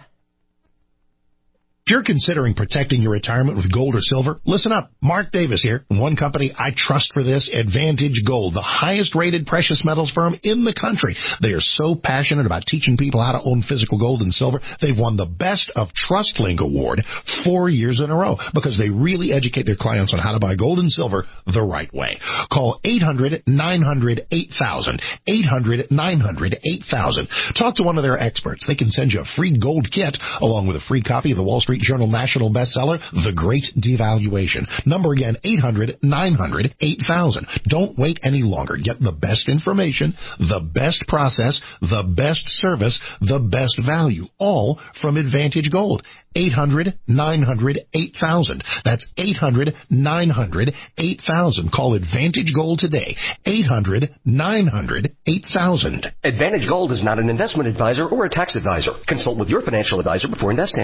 If you're considering protecting your retirement with gold or silver, listen up. Mark Davis here. One company I trust for this, Advantage Gold, the highest rated precious metals firm in the country. They are so passionate about teaching people how to own physical gold and silver. They've won the Best of TrustLink Award 4 years in a row because they really educate their clients on how to buy gold and silver the right way. Call 800-900-8000. 800-900-8000. Talk to one of their experts. They can send you a free gold kit along with a free copy of the Wall Street Journal national bestseller, The Great Devaluation. Number again, 800-900-8000. Don't wait any longer. Get the best information, the best process, the best service, the best value, all from Advantage Gold. 800-900-8000. That's 800-900-8000. Call Advantage Gold today. 800-900-8000. Advantage Gold is not an investment advisor or a tax advisor. Consult with your financial advisor before investing.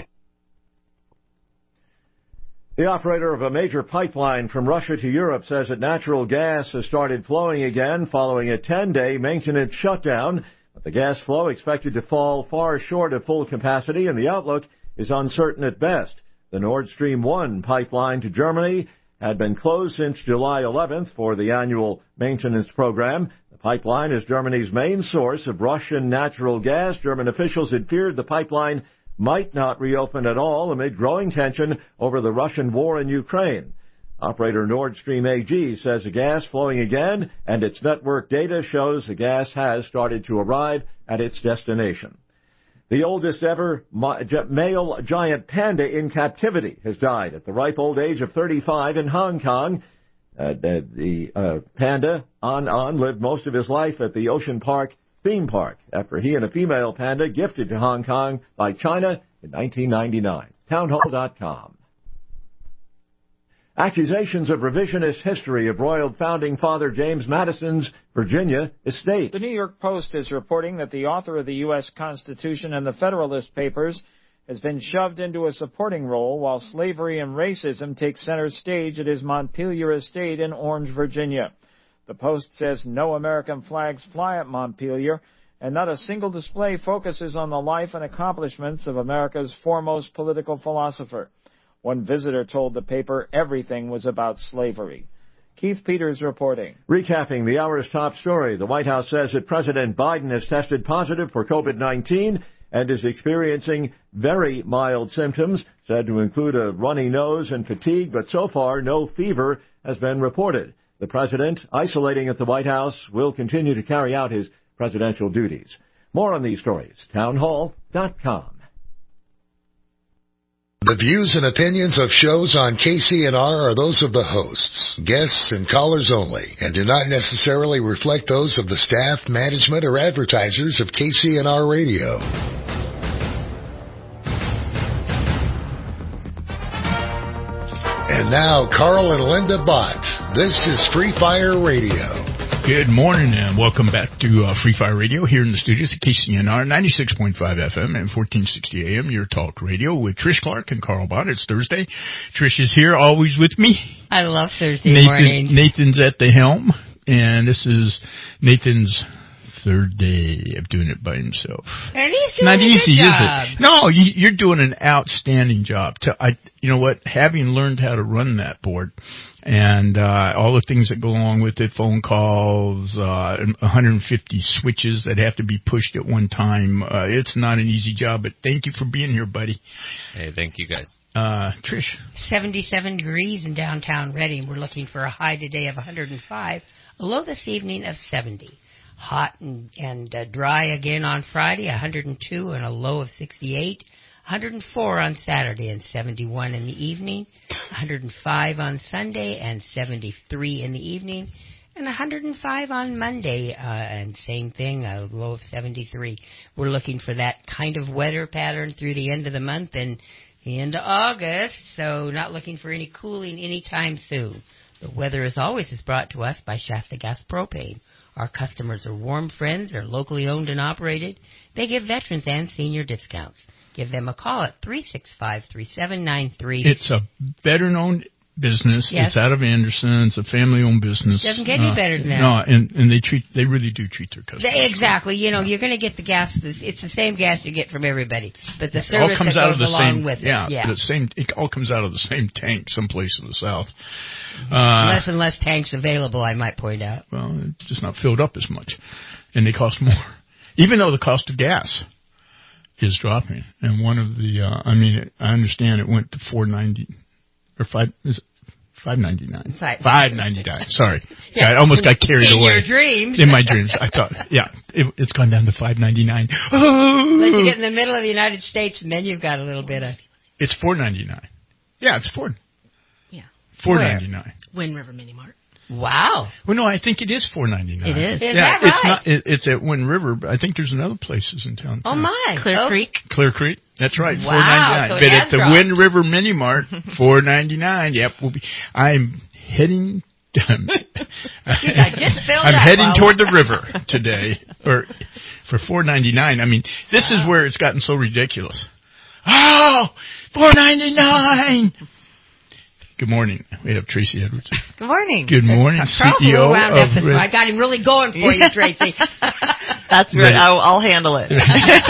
The operator of a major pipeline from Russia to Europe says that natural gas has started flowing again following a 10-day maintenance shutdown. But the gas flow expected to fall far short of full capacity, and the outlook is uncertain at best. The Nord Stream 1 pipeline to Germany had been closed since July 11th for the annual maintenance program. The pipeline is Germany's main source of Russian natural gas. German officials had feared the pipeline might not reopen at all amid growing tension over the Russian war in Ukraine. Operator Nord Stream AG says the gas flowing again, and its network data shows the gas has started to arrive at its destination. The oldest ever male giant panda in captivity has died at the ripe old age of 35 in Hong Kong. The panda, An lived most of his life at the Ocean Park theme park after he and a female panda gifted to Hong Kong by China in 1999. Townhall.com. Accusations of revisionist history have roiled founding father James Madison's Virginia estate. The New York Post is reporting that the author of the U.S. Constitution and the Federalist Papers has been shoved into a supporting role while slavery and racism take center stage at his Montpelier estate in Orange, Virginia. The Post says no American flags fly at Montpelier, and not a single display focuses on the life and accomplishments of America's foremost political philosopher. One visitor told the paper everything was about slavery. Keith Peters reporting. Recapping the hour's top story, the White House says that President Biden has tested positive for COVID-19 and is experiencing very mild symptoms, said to include a runny nose and fatigue, but so far no fever has been reported. The president, isolating at the White House, will continue to carry out his presidential duties. More on these stories, townhall.com. The views and opinions of shows on KCNR are those of the hosts, guests, and callers only, and do not necessarily reflect those of the staff, management, or advertisers of KCNR Radio. And now, Carl and Linda Bott. This is Free Fire Radio. Good morning and welcome back to Free Fire Radio here in the studios at KCNR 96.5 FM and 1460 AM, your talk radio with Trish Clark and Carl Bott. It's Thursday. Trish is here, always with me. I love Thursday morning. Nathan's at the helm, and this is Nathan's third day of doing it by himself. And he's doing not a easy, good is job. it? No, you're doing an outstanding job. You know what? Having learned how to run that board and all the things that go along with it, phone calls, 150 switches that have to be pushed at one time, it's not an easy job. But thank you for being here, buddy. Hey, thank you guys. Trish. 77 degrees in downtown Reading. We're looking for a high today of 105, a low this evening of 70. Hot and dry again on Friday, 102 and a low of 68. 104 on Saturday and 71 in the evening. 105 on Sunday and 73 in the evening. And 105 on Monday, and same thing, a low of 73. We're looking for that kind of weather pattern through the end of the month and the end of August, so not looking for any cooling anytime soon. The weather, as always, is brought to us by Shasta Gas Propane. Our customers are warm friends. They're locally owned and operated. They give veterans and senior discounts. Give them a call at 365-3793. It's a veteran-owned business. Yes. It's out of Anderson. It's a family-owned business. Doesn't get any better than that. No, and they really do treat their customers. Exactly. You know, you're going to get the gas. It's the same gas you get from everybody, but the service all comes that out goes of the along same, with it. Yeah, the same. It all comes out of the same tank, someplace in the south. Less and less tanks available, I might point out. Well, it's just not filled up as much, and they cost more, even though the cost of gas is dropping. And one of the, I understand it went to $4.90 or $5.99. $5.99. Sorry, yeah. I almost got carried away. In your dreams. In my dreams, I thought, it's gone down to $5.99. Oh! Unless you get in the middle of the United States, and then you've got a little bit of. It's $4.99. Yeah, it's $4. Yeah. $4.99. Wind River Mini Mart. Wow. Well, no, I think it is $4.99. It is. Is that right? It's at Wind River, but I think there's another places in town. Oh my, Clear Creek. Clear Creek. That's right. Wow, $4.99. But at the Wind River Mini Mart, $4.99. Yep. I'm heading. I'm heading toward the river today, or for $4.99. I mean, this is where it's gotten so ridiculous. Oh, $4.99. Good morning. We have Tracy Edwards. Good morning. Good morning, CEO of... I got him really going for you, Tracy. That's right. I'll handle it.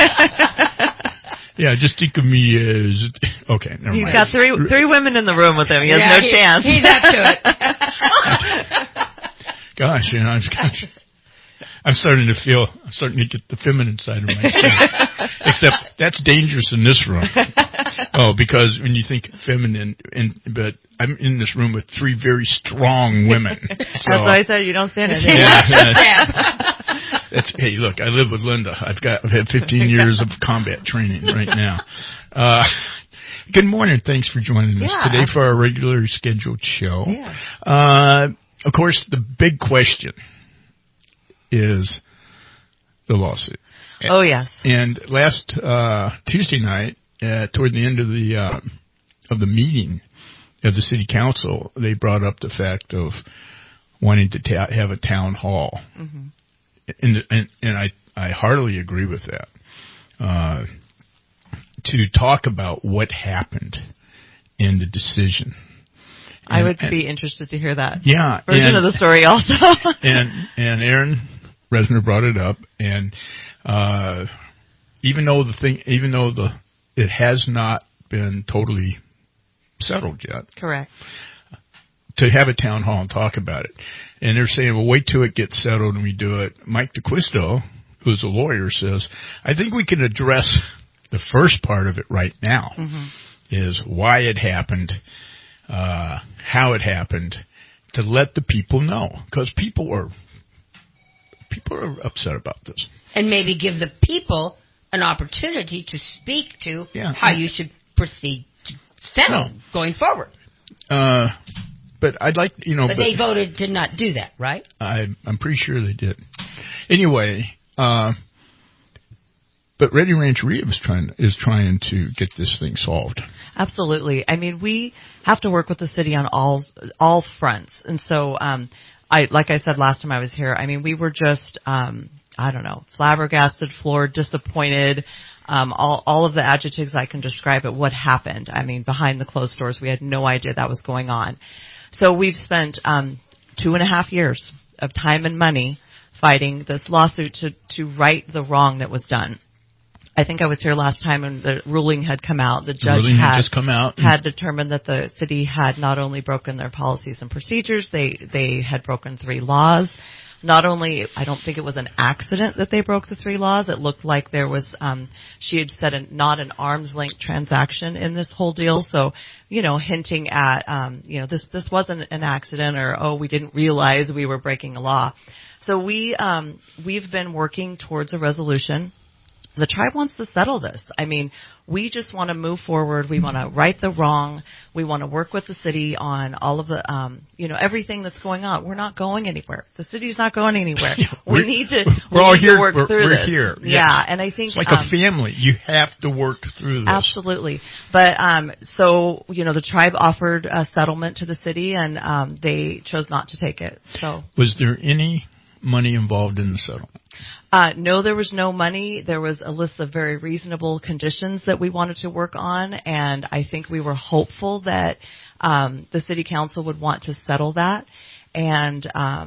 Yeah, just think of me as... Okay, never mind. He's got three women in the room with him. He has no chance. He's up to it. Gosh, I'm starting to get the feminine side of myself. Except that's dangerous in this room. Oh, because when you think feminine, but I'm in this room with three very strong women. So, that's why I said you don't stand a chance. Hey, look, I live with Linda. I've had 15 years of combat training right now. Good morning. Thanks for joining us today for our regularly scheduled show. Yeah. Of course, the big question is the lawsuit. Oh, yes. And last Tuesday night, toward the end of the meeting of the city council, they brought up the fact of wanting to have a town hall. Mm-hmm. And I heartily agree with that. To talk about what happened in the decision. I would be interested to hear that version of the story also. and Aaron Resner brought it up, and even though it has not been totally settled yet. Correct. To have a town hall and talk about it. And they're saying, well, wait till it gets settled and we do it. Mike DeQuisto, who's a lawyer, says, I think we can address the first part of it right now, is why it happened, how it happened, to let the people know. Because people are upset about this. And maybe give the people an opportunity to speak to how you should proceed to settle going forward. But I'd like, But they voted to not do that, right? I'm pretty sure they did. Anyway, but Ready Rancheria is trying to get this thing solved. Absolutely. I mean, we have to work with the city on all fronts. And so, like I said last time I was here, I mean, we were just, flabbergasted, floored, disappointed, all of the adjectives I can describe it, what happened. I mean, behind the closed doors, we had no idea that was going on. So we've spent 2.5 years of time and money fighting this lawsuit to right the wrong that was done. I think I was here last time and the ruling had come out. The judge had determined that the city had not only broken their policies and procedures, they had broken 3 laws. Not only, I don't think it was an accident that they broke the 3 laws. It looked like there was, she had said not an arm's length transaction in this whole deal. So, hinting at, this wasn't an accident or, we didn't realize we were breaking a law. So we've been working towards a resolution. The tribe wants to settle this. I mean, we just want to move forward. We want to right the wrong. We want to work with the city on all of the, everything that's going on. We're not going anywhere. The city's not going anywhere. we need to work through this. We're here. Yeah, and I think it's like a family. You have to work through this. Absolutely. But so the tribe offered a settlement to the city, and they chose not to take it. So was there any money involved in the settlement? No, there was no money. There was a list of very reasonable conditions that we wanted to work on, and I think we were hopeful that the city council would want to settle that. And,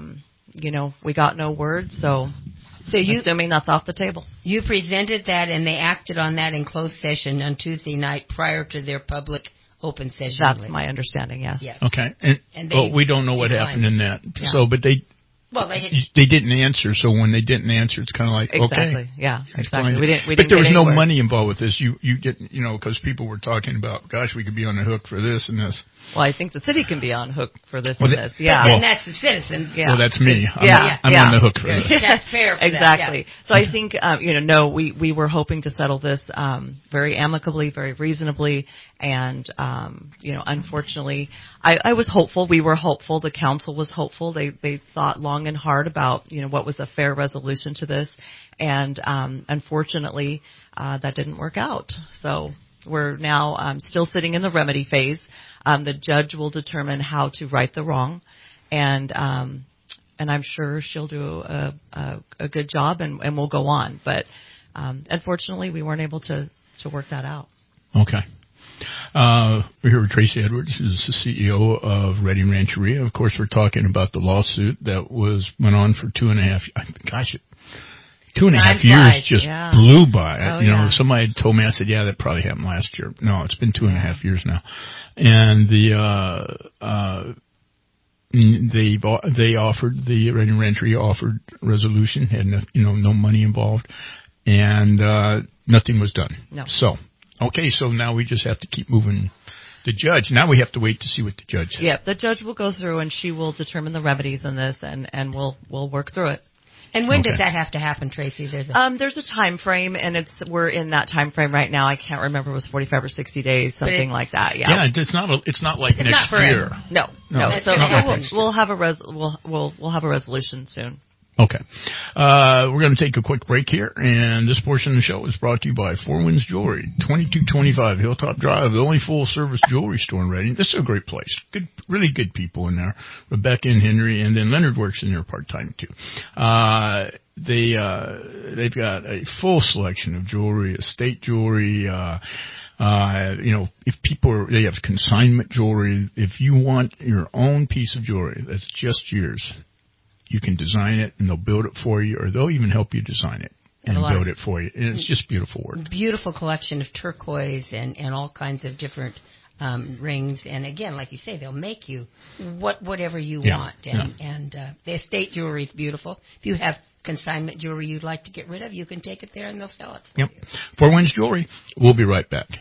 we got no word, so assuming that's off the table. You presented that, and they acted on that in closed session on Tuesday night prior to their public open session. That's my understanding, yes. Okay. And we don't know what happened in that. Yeah. So, but they didn't answer, so when they didn't answer, it's kind of like, okay. Yeah, exactly. We didn't but there was no anywhere. money involved with this. You get, because people were talking about, gosh, we could be on the hook for this and this. Well, I think the city can be on hook for this and this. Yeah. But then that's the citizens. Yeah. Well, that's me. I'm on the hook for this. That's fair for exactly. That, So I think, we were hoping to settle this, very amicably, very reasonably. And, unfortunately, I was hopeful. We were hopeful. The council was hopeful. They thought long and hard about, what was a fair resolution to this. And, unfortunately, that didn't work out. So we're now, still sitting in the remedy phase. The judge will determine how to right the wrong. And I'm sure she'll do a good job and we'll go on. But, unfortunately, we weren't able to work that out. Okay. We're here with Tracy Edwards, who's the CEO of Ready Rancheria. Of course, we're talking about the lawsuit that went on for 2.5. Gosh, 2.5 years just blew by. Somebody told me, I said, that probably happened last year. No, it's been 2.5 years now. And they offered, the Ready Rancheria offered resolution, had no money involved, and nothing was done. No. So now we just have to keep moving the judge. Now we have to wait to see what the judge says. Yeah, the judge will go through and she will determine the remedies in this and we'll work through it. And when does that have to happen, Tracy? There's a time frame, and we're in that time frame right now. I can't remember, it was 45 or 60 days, something like that. Yeah. Yeah, it's not like next year. No. So we'll have a we'll have a resolution soon. Okay. We're going to take a quick break here, and this portion of the show is brought to you by Four Winds Jewelry, 2225 Hilltop Drive, the only full-service jewelry store in Reading. This is a great place. Really good people in there. Rebecca and Henry, and then Leonard works in there part-time, too. They've got a full selection of jewelry, estate jewelry, if they have consignment jewelry. If you want your own piece of jewelry that's just yours, you can design it, and they'll build it for you, or they'll even help you design it and build it for you. And it's just beautiful work. Beautiful collection of turquoise and all kinds of different rings. And again, like you say, they'll make you whatever you want. And the estate jewelry is beautiful. If you have consignment jewelry you'd like to get rid of, you can take it there and they'll sell it for you. Four Winds Jewelry. We'll be right back.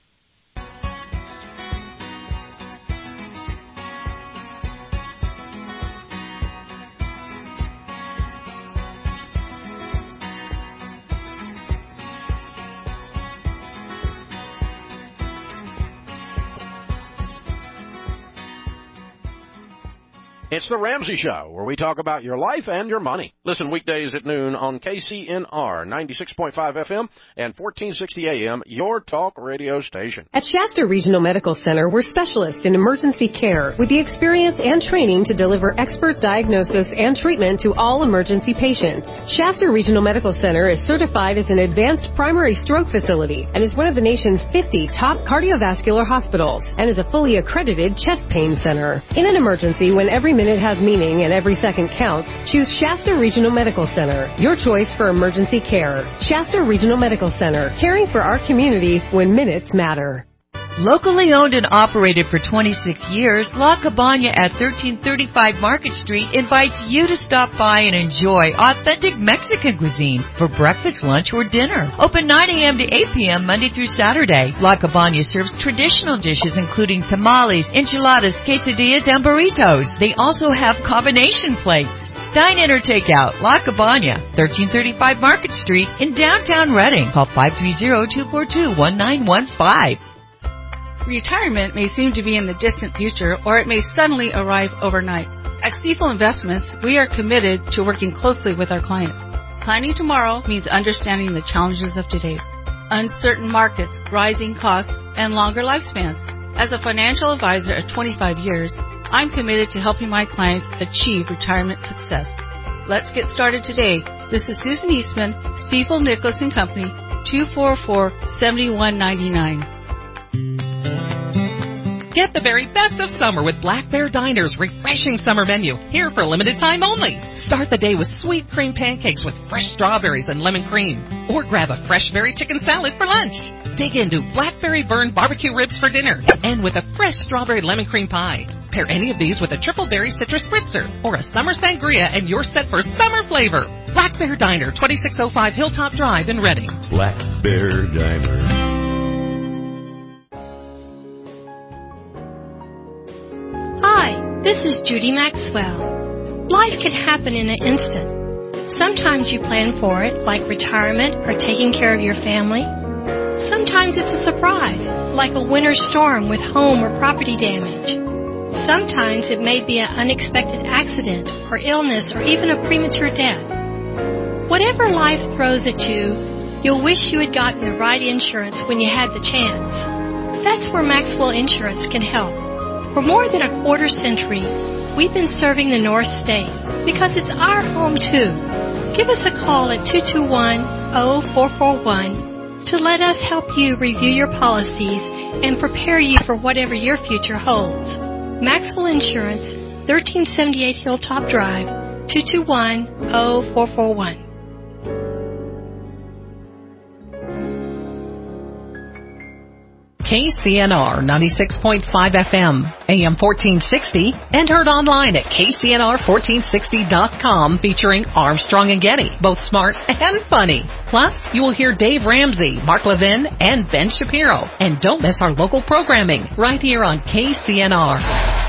It's the Ramsey Show, where we talk about your life and your money. Listen weekdays at noon on KCNR 96.5 FM and 1460 AM, your talk radio station. At Shasta Regional Medical Center, we're specialists in emergency care with the experience and training to deliver expert diagnosis and treatment to all emergency patients. Shasta Regional Medical Center is certified as an advanced primary stroke facility and is one of the nation's 50 top cardiovascular hospitals and is a fully accredited chest pain center. In an emergency, when every minute has meaning and every second counts, choose Shasta Regional Medical Center, your choice for emergency care. Shasta Regional Medical Center, caring for our community when minutes matter. Locally owned and operated for 26 years, La Cabana at 1335 Market Street invites you to stop by and enjoy authentic Mexican cuisine for breakfast, lunch, or dinner. Open 9 a.m. to 8 p.m. Monday through Saturday. La Cabana serves traditional dishes including tamales, enchiladas, quesadillas, and burritos. They also have combination plates. Dine in or take out. La Cabana, 1335 Market Street in downtown Reading. Call 530-242-1915. Retirement may seem to be in the distant future, or it may suddenly arrive overnight. At Stifel Investments, we are committed to working closely with our clients. Planning tomorrow means understanding the challenges of today. Uncertain markets, rising costs, and longer lifespans. As a financial advisor of 25 years, I'm committed to helping my clients achieve retirement success. Let's get started today. This is Susan Eastman, Stifel Nicholas & Company, 244-7199. Get the very best of summer with Black Bear Diner's refreshing summer menu, here for a limited time only. Start the day with sweet cream pancakes with fresh strawberries and lemon cream. Or grab a fresh berry chicken salad for lunch. Dig into blackberry burned barbecue ribs for dinner. And with a fresh strawberry lemon cream pie. Pair any of these with a triple berry citrus spritzer or a summer sangria and you're set for summer flavor. Black Bear Diner, 2605 Hilltop Drive in Reading. Black Bear Diner. Hi, this is Judy Maxwell. Life can happen in an instant. Sometimes you plan for it, like retirement or taking care of your family. Sometimes it's a surprise, like a winter storm with home or property damage. Sometimes it may be an unexpected accident or illness or even a premature death. Whatever life throws at you, you'll wish you had gotten the right insurance when you had the chance. That's where Maxwell Insurance can help. For more than a quarter century, we've been serving the North State because it's our home too. Give us a call at 221-0441 to let us help you review your policies and prepare you for whatever your future holds. Maxwell Insurance, 1378 Hilltop Drive, 221-0441. KCNR 96.5 FM, AM 1460, and heard online at KCNR1460.com, featuring Armstrong and Getty, both smart and funny. Plus, you will hear Dave Ramsey, Mark Levin, and Ben Shapiro. And don't miss our local programming right here on KCNR.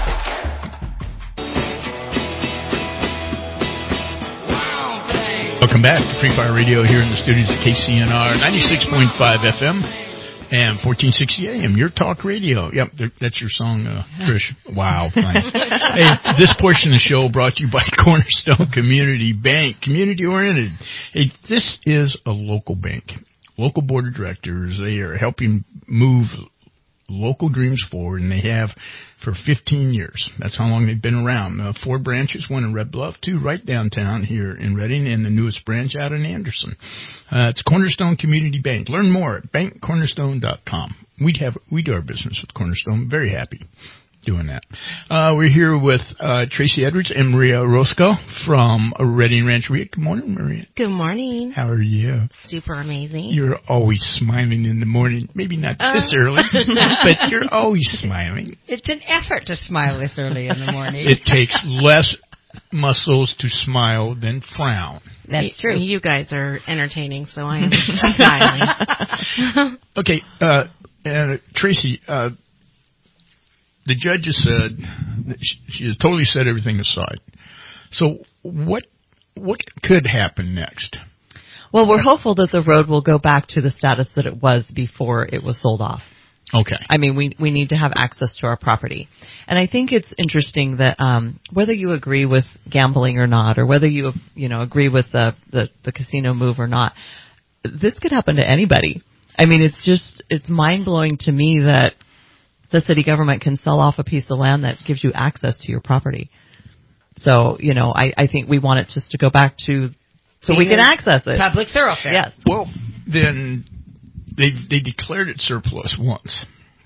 Welcome back to Free Fire Radio here in the studios of KCNR 96.5 FM and 1460 AM, your talk radio. Yep, that's your song, Trish. Wow, fine. Hey, this portion of the show brought to you by Cornerstone Community Bank, community-oriented. Hey, this is a local bank. Local board of directors, they are helping move local dreams forward, and they have for 15 years. That's how long they've been around. 4 branches, 1 in Red Bluff, 2 right downtown here in Redding, and the newest branch out in Anderson. It's Cornerstone Community Bank. Learn more at bankcornerstone.com. We do our business with Cornerstone. Very happy doing that. We're here with Tracy Edwards and Maria Orozco from Redding Rancheria. Good morning, Maria. Good morning. How are you? Super amazing. You're always smiling in the morning. Maybe not this early, but you're always smiling. It's an effort to smile this early in the morning. It takes less muscles to smile than frown. That's true. You guys are entertaining, so I am smiling. Okay, Tracy, the judge has said that she has totally set everything aside. So what could happen next? Well, we're hopeful that the road will go back to the status that it was before it was sold off. Okay. I mean, we need to have access to our property. And I think it's interesting that whether you agree with gambling or not, or whether you agree with the casino move or not, this could happen to anybody. I mean, it's mind-blowing to me that the city government can sell off a piece of land that gives you access to your property. So, I think we want it just to go back to so we can access it. Public thoroughfare. Yes. Well, then they declared it surplus once.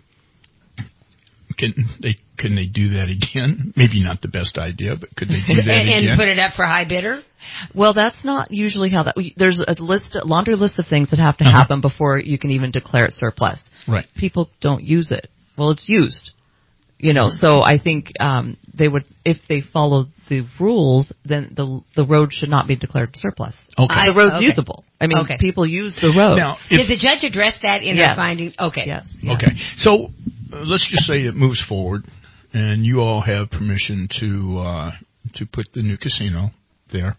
Can they do that again? Maybe not the best idea, but could they do that again? And put it up for high bidder? Well, that's not usually how that. There's a laundry list of things that have to happen before you can even declare it surplus. Right. People don't use it. Well, it's used, so I think they would, if they follow the rules, then the road should not be declared surplus. Okay. The road's usable. I mean, people use the road. Now, did the judge address that in her finding? Okay. Yes. Okay. So let's just say it moves forward, and you all have permission to put the new casino there.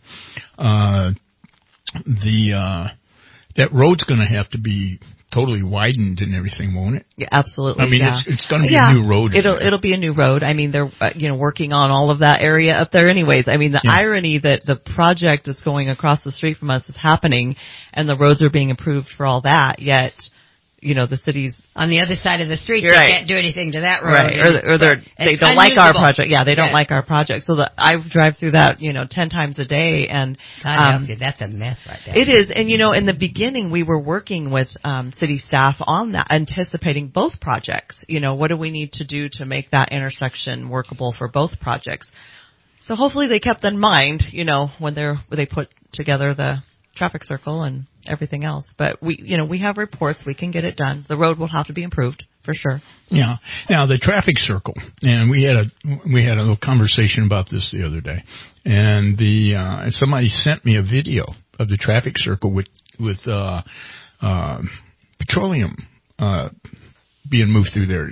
That road's going to have to be totally widened and everything, won't it? Yeah, absolutely. I mean, it's going to be a new road. It'll be a new road. I mean, they're working on all of that area up there, anyways. I mean, the irony that the project that's going across the street from us is happening, and the roads are being approved for all that. Yet, the city's on the other side of the street. You're they right. can't do anything to that road, right? Or they don't like our project. Yeah, they don't like our project. So I drive through that 10 times a day, and God help you, that's a mess right there. It is, and in the beginning we were working with city staff on that, anticipating both projects. What do we need to do to make that intersection workable for both projects? So hopefully they kept in mind, when they put together the traffic circle and everything else. But we have reports. We can get it done. The road will have to be improved for sure. Yeah. Now the traffic circle, and we had a little conversation about this the other day, and somebody sent me a video of the traffic circle with petroleum being moved through there.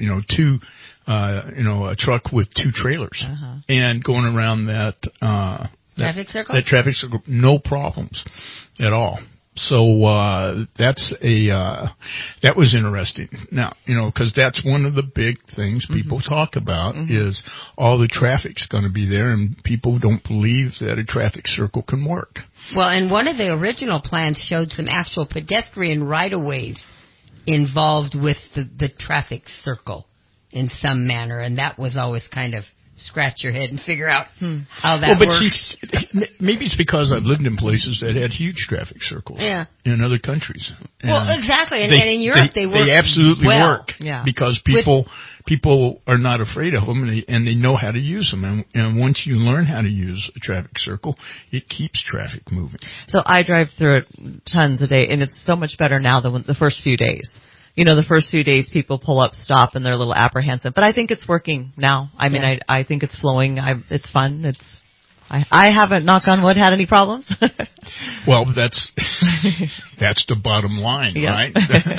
A truck with 2 trailers and going around that traffic circle. That traffic circle, no problems at all. So that was interesting. Now, because that's one of the big things people talk about is all the traffic's going to be there, and people don't believe that a traffic circle can work. Well, and one of the original plans showed some actual pedestrian right-of-ways involved with the traffic circle in some manner, and that was always kind of scratch your head and figure out how that works. Maybe it's because I've lived in places that had huge traffic circles in other countries. Well, exactly. And in Europe, they work. They absolutely work because people are not afraid of them, and they know how to use them. And once you learn how to use a traffic circle, it keeps traffic moving. So I drive through it tons a day, and it's so much better now than the first few days. The first few days people pull up, stop, and they're a little apprehensive. But I think it's working now. I mean, I think it's flowing. It's fun. I haven't, knock on wood, had any problems. Well, that's the bottom line, right?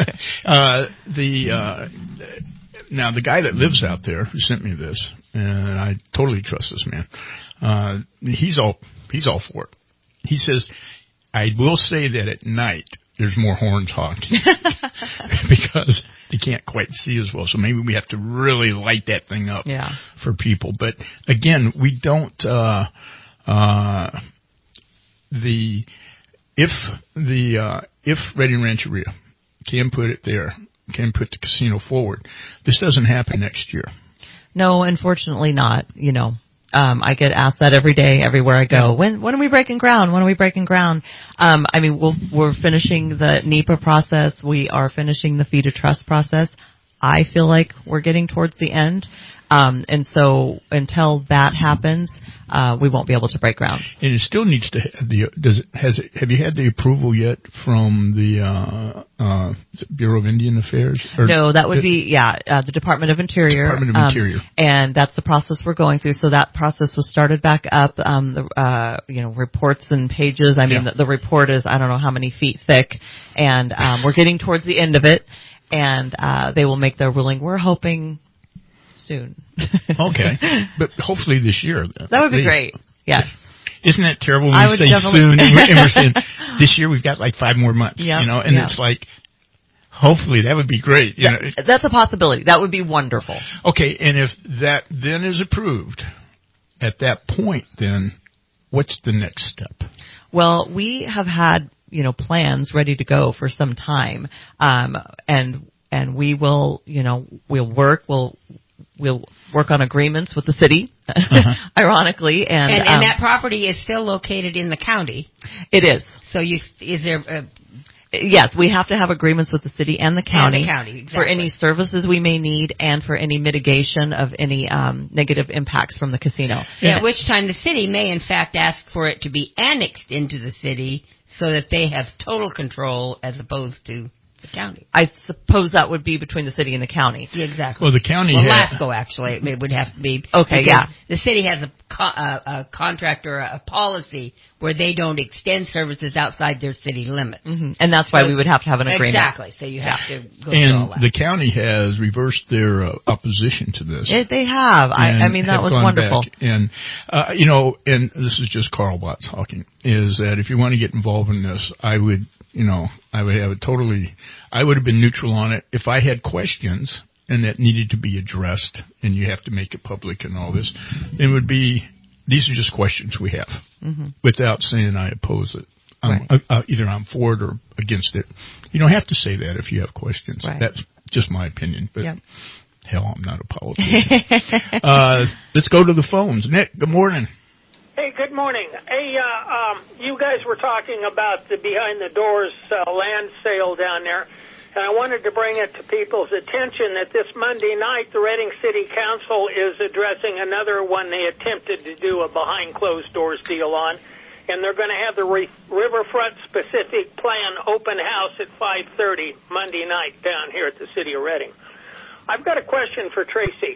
Now the guy that lives out there who sent me this, and I totally trust this man. He's all for it. He says I will say that at night there's more horns honking because they can't quite see as well. So maybe we have to really light that thing up for people. But again, we don't. If Reading Rancheria can put it there, can put the casino forward, this doesn't happen next year. No, unfortunately not. I get asked that every day, everywhere I go. When are we breaking ground? When are we breaking ground? We're finishing the NEPA process. We are finishing the Fee to Trust process. I feel like we're getting towards the end. And so until that happens, we won't be able to break ground. And it still needs to have have you had the approval yet from the Bureau of Indian Affairs? No, that would be the Department of Interior. Department of Interior. And that's the process we're going through. So that process was started back up. Reports and pages. The report is I don't know how many feet thick, and we're getting towards the end of it. And they will make their ruling. We're hoping soon. Okay. But hopefully this year. That would be great. Yes. Isn't that terrible when you say soon and we're saying this year we've got like 5 more months, it's like, hopefully that would be great. That's a possibility. That would be wonderful. Okay. And if that then is approved at that point, then what's the next step? Well, we have had, plans ready to go for some time. And we will, we'll work on agreements with the city, ironically. And that property is still located in the county. It is. So is there yes, we have to have agreements with the city and the county, exactly. For any services we may need and for any mitigation of any negative impacts from the casino. At which time the city may, in fact, ask for it to be annexed into the city so that they have total control as opposed to the county. I suppose that would be between the city and the county. Yeah, exactly. Well, the county LASCO, actually, it would have to be. Okay, The city has a contract or a policy where they don't extend services outside their city limits. Mm-hmm. And that's why we would have to have an agreement. Exactly. So you have to go through all that. And the county has reversed their opposition to this. They have. That was wonderful. Back. And, and this is just Carl Bott talking, is that if you want to get involved in this, I would have been neutral on it. If I had questions and that needed to be addressed and you have to make it public and all this, it would be, these are just questions we have without saying I oppose it. Either I'm for it or against it. You don't have to say that if you have questions. Right. That's just my opinion, but hell, I'm not a politician. Let's go to the phones. Nick, good morning. Hey, good morning. Hey, you guys were talking about the behind the doors land sale down there, and I wanted to bring it to people's attention that this Monday night the Reading City Council is addressing another one they attempted to do a behind closed doors deal on, and they're going to have the Riverfront Specific Plan open house at 5:30 Monday night down here at the City of Reading. I've got a question for Tracy.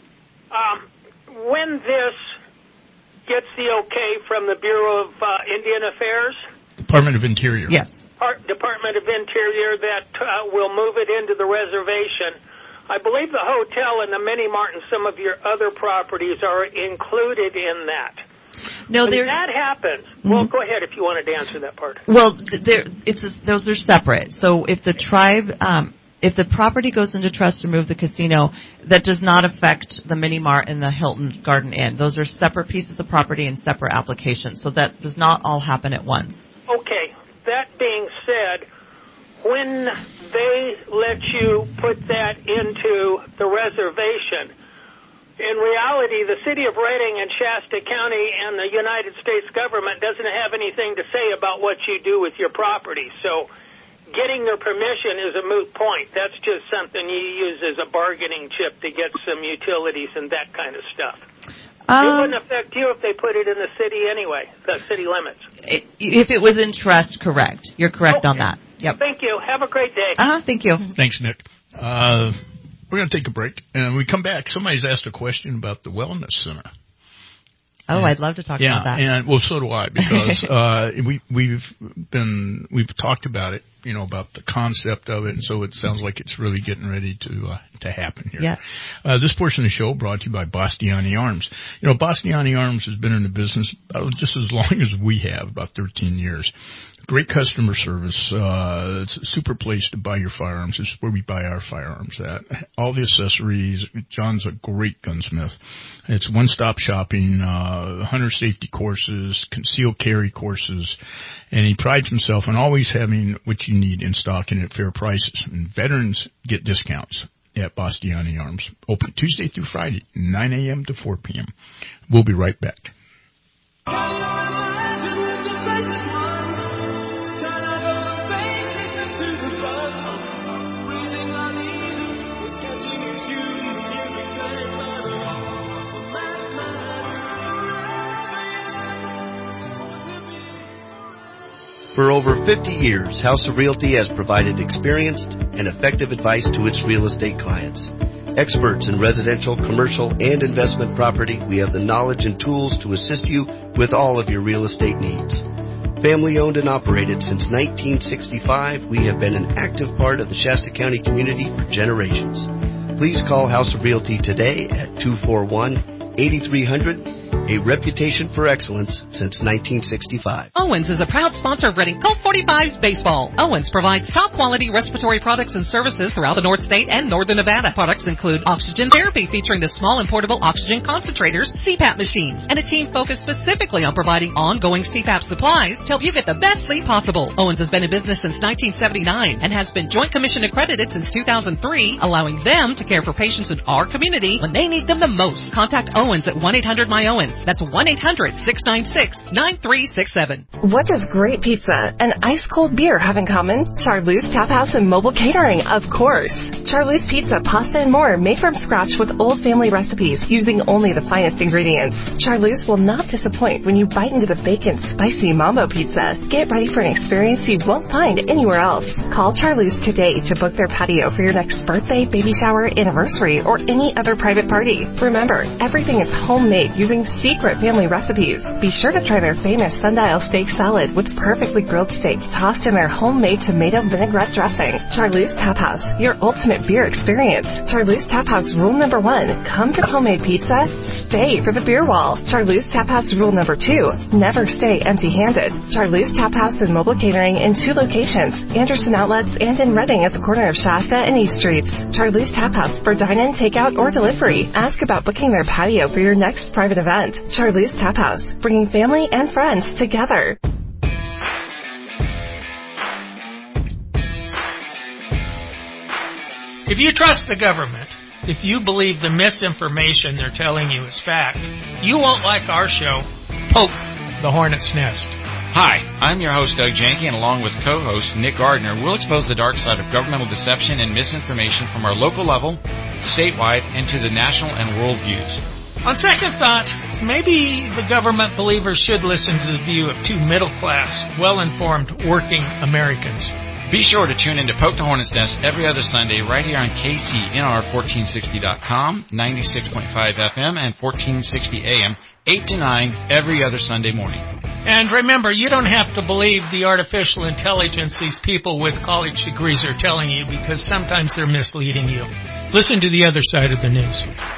When this gets the okay from the Bureau of Indian Affairs? Department of Interior. Yes. Department of Interior that will move it into the reservation. I believe the hotel and the Mini Mart and some of your other properties are included in that. No, when that happens, well, go ahead if you wanted to answer that part. Well, those are separate. So if the tribe, if the property goes into trust to move the casino, that does not affect the Mini Mart and the Hilton Garden Inn. Those are separate pieces of property and separate applications. So that does not all happen at once. Okay. That being said, when they let you put that into the reservation, in reality, the City of Reading and Shasta County and the United States government doesn't have anything to say about what you do with your property. So getting their permission is a moot point. That's just something you use as a bargaining chip to get some utilities and that kind of stuff. It wouldn't affect you if they put it in the city anyway, the city limits. If it was in trust, correct. You're correct on that. Yep. Thank you. Have a great day. Thank you. Thanks, Nick. We're going to take a break, and when we come back, somebody's asked a question about the Wellness Center. Oh, I'd love to talk about that. And well, so do I, because we've talked about it, about the concept of it, and so it sounds like it's really getting ready to happen here. Yeah. This portion of the show brought to you by Bastiani Arms. Bastiani Arms has been in the business just as long as we have, about 13 years. Great customer service. It's a super place to buy your firearms. This is where we buy our firearms at. All the accessories. John's a great gunsmith. It's one-stop shopping, hunter safety courses, concealed carry courses, and he prides himself on always having what you need in stock and at fair prices. And veterans get discounts at Bastiani Arms. Open Tuesday through Friday, 9 a.m. to 4 p.m. We'll be right back. For over 50 years, House of Realty has provided experienced and effective advice to its real estate clients. Experts in residential, commercial, and investment property, we have the knowledge and tools to assist you with all of your real estate needs. Family owned and operated since 1965, we have been an active part of the Shasta County community for generations. Please call House of Realty today at 241-8300. A reputation for excellence since 1965. Owens is a proud sponsor of Reading Colt 45's baseball. Owens provides top-quality respiratory products and services throughout the North State and Northern Nevada. Products include oxygen therapy featuring the small and portable oxygen concentrators, CPAP machines, and a team focused specifically on providing ongoing CPAP supplies to help you get the best sleep possible. Owens has been in business since 1979 and has been Joint Commission accredited since 2003, allowing them to care for patients in our community when they need them the most. Contact Owens at 1-800-MY-OWENS. That's 1-800-696-9367. What does great pizza and ice-cold beer have in common? Charlie's Tap House and Mobile Catering, of course. Charlie's Pizza, pasta, and more made from scratch with old family recipes using only the finest ingredients. Charlie's will not disappoint when you bite into the bacon spicy mambo pizza. Get ready for an experience you won't find anywhere else. Call Charlie's today to book their patio for your next birthday, baby shower, anniversary, or any other private party. Remember, everything is homemade using secret family recipes. Be sure to try their famous sundial steak salad with perfectly grilled steak tossed in their homemade tomato vinaigrette dressing. Charlie's Tap House, your ultimate beer experience. Charlie's Tap House rule number 1, come for homemade pizza, stay for the beer wall. Charlie's Tap House rule number 2, never stay empty-handed. Charlie's Tap House and Mobile Catering in 2 locations, Anderson Outlets and in Reading at the corner of Shasta and East Streets. Charlie's Tap House for dine-in, takeout, or delivery. Ask about booking their patio for your next private event. Charlie's Tap House, bringing family and friends together. If you trust the government, if you believe the misinformation they're telling you is fact, you won't like our show, Poke the Hornet's Nest. Hi, I'm your host, Doug Janke, and along with co-host Nick Gardner, we'll expose the dark side of governmental deception and misinformation from our local level, statewide, and to the national and world views. On second thought, maybe the government believers should listen to the view of 2 middle-class, well-informed, working Americans. Be sure to tune in to Poke the Hornet's Nest every other Sunday right here on KCNR1460.com, 96.5 FM, and 1460 AM, 8 to 9 every other Sunday morning. And remember, you don't have to believe the artificial intelligence these people with college degrees are telling you, because sometimes they're misleading you. Listen to the other side of the news.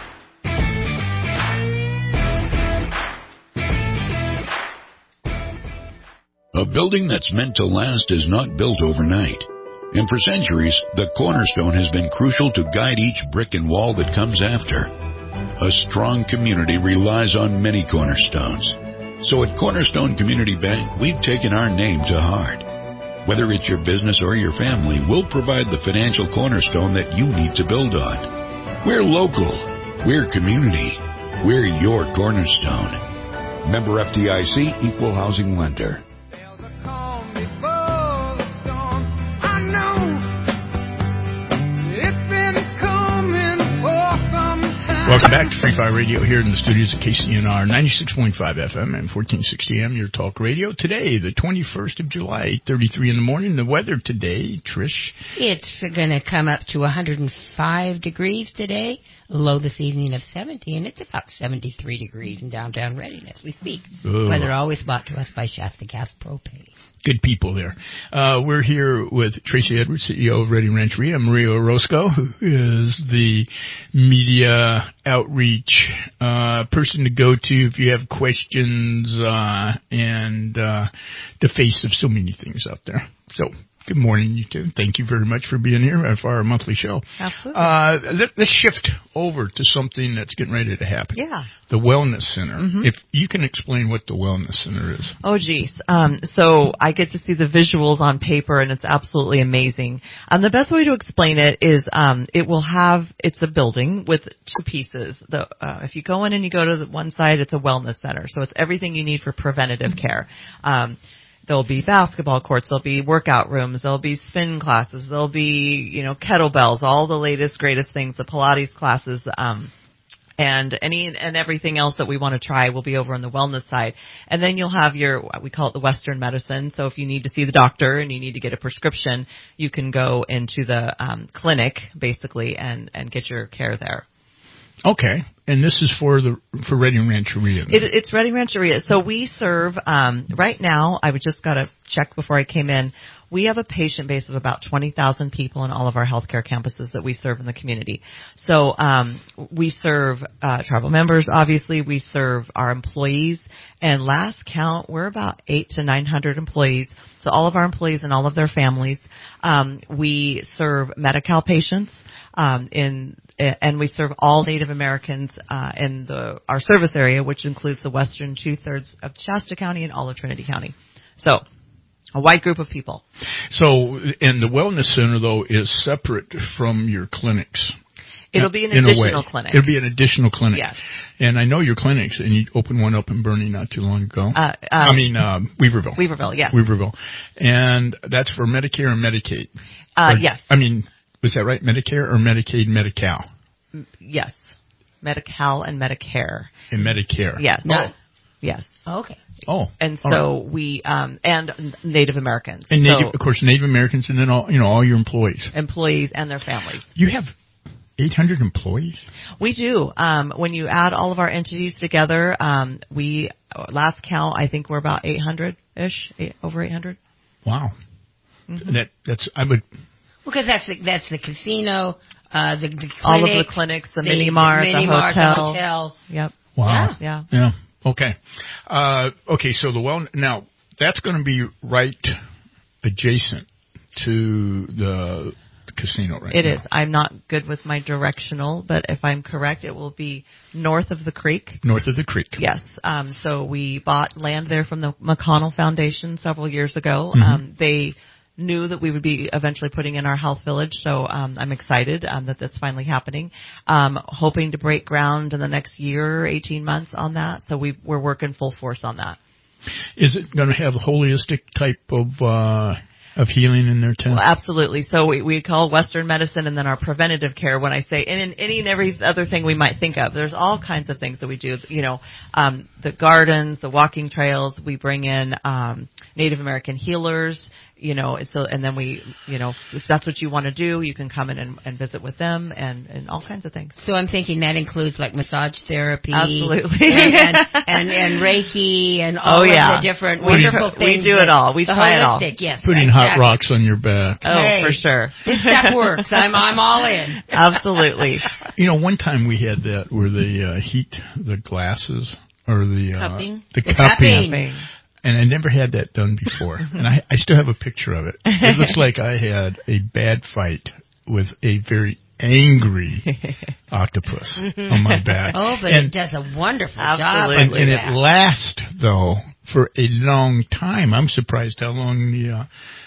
A building that's meant to last is not built overnight. And for centuries, the cornerstone has been crucial to guide each brick and wall that comes after. A strong community relies on many cornerstones. So at Cornerstone Community Bank, we've taken our name to heart. Whether it's your business or your family, we'll provide the financial cornerstone that you need to build on. We're local. We're community. We're your cornerstone. Member FDIC, Equal Housing Lender. It's been coming for some time. Welcome back to Free Fire Radio here in the studios of KCNR 96.5 FM and 1460 AM, your talk radio. Today, the 21st of July, 8:33 in the morning. The weather today, Trish? It's going to come up to 105 degrees today, low this evening of 70, and it's about 73 degrees in downtown Reading as we speak. Ooh. Weather always brought to us by Shasta Gas Propane. Good people there. We're here with Tracy Edwards, CEO of Reading Rancheria, Maria Orozco, who is the media outreach person to go to if you have questions, and the face of so many things out there. So, good morning, you two. Thank you very much for being here for our monthly show. Absolutely. Let's shift over to something that's getting ready to happen. Yeah. The Wellness Center. Mm-hmm. If you can explain what the Wellness Center is. Oh, geez. So I get to see the visuals on paper, and it's absolutely amazing. The best way to explain it is it's a building with two pieces. If you go in and you go to the one side, it's a wellness center. So it's everything you need for preventative care. There'll be basketball courts, there'll be workout rooms, there'll be spin classes, there'll be, kettlebells, all the latest, greatest things, the Pilates classes, and everything else that we want to try will be over on the wellness side. And then you'll have we call it the Western medicine. So if you need to see the doctor and you need to get a prescription, you can go into the clinic basically and get your care there. Okay, and this is for Reading Rancheria. It's Reading Rancheria. So we serve right now. I just got to check before I came in. We have a patient base of about 20,000 people in all of our healthcare campuses that we serve in the community. So we serve tribal members. Obviously, we serve our employees. And last count, we're about 800 to 900 employees. So all of our employees and all of their families. We serve Medi-Cal patients. And we serve all Native Americans in our service area, which includes the western 2/3 of Shasta County and all of Trinity County. So, a wide group of people. So, and the Wellness Center, though, is separate from your clinics. It'll be an additional clinic. It'll be an additional clinic. Yes. And I know your clinics, and you opened one up in Bernie not too long ago. Weaverville. Weaverville, yes. Weaverville. And that's for Medicare and Medicaid. Yes. Was that right? Medicare or Medicaid, Medi-Cal? Yes. Medi-Cal and Medicare. And Medicare. Yes. No. Yes. Okay. Oh. And so we, and Native Americans. And of course, Native Americans, and then all your employees. Employees and their families. You have 800 employees? We do. When you add all of our entities together, last count, I think we're about 800-ish, over 800. Wow. Mm-hmm. Because that's the casino, the clinic, all of the clinics, the mini mart, the hotel. Yep. Wow. Yeah. Okay. So now that's going to be right adjacent to the casino, right? It is. I'm not good with my directional, but if I'm correct, it will be north of the creek. North of the creek. Yes. So we bought land there from the McConnell Foundation several years ago. Mm-hmm. They knew that we would be eventually putting in our health village, so I'm excited that that's finally happening. Hoping to break ground in the next year, 18 months on that, so we're working full force on that. Is it going to have a holistic type of healing in there too? Well, absolutely. So we call Western medicine, and then our preventative care. When I say and in any and every other thing we might think of, there's all kinds of things that we do. The gardens, the walking trails. We bring in Native American healers. And then we, if that's what you want to do, you can come in and visit with them and all kinds of things. So I'm thinking that includes like massage therapy. Absolutely. and Reiki and all of the different wonderful things. We do it all. We try it all. Yes. Putting hot rocks on your back. Oh, for sure. This stuff works. I'm all in. Absolutely. One time we had that where they heat the glasses or the cupping. The cupping. And I never had that done before. And I still have a picture of it. It looks like I had a bad fight with a very angry octopus on my back. Oh, but it does a wonderful job. And it lasts, though, for a long time. I'm surprised how long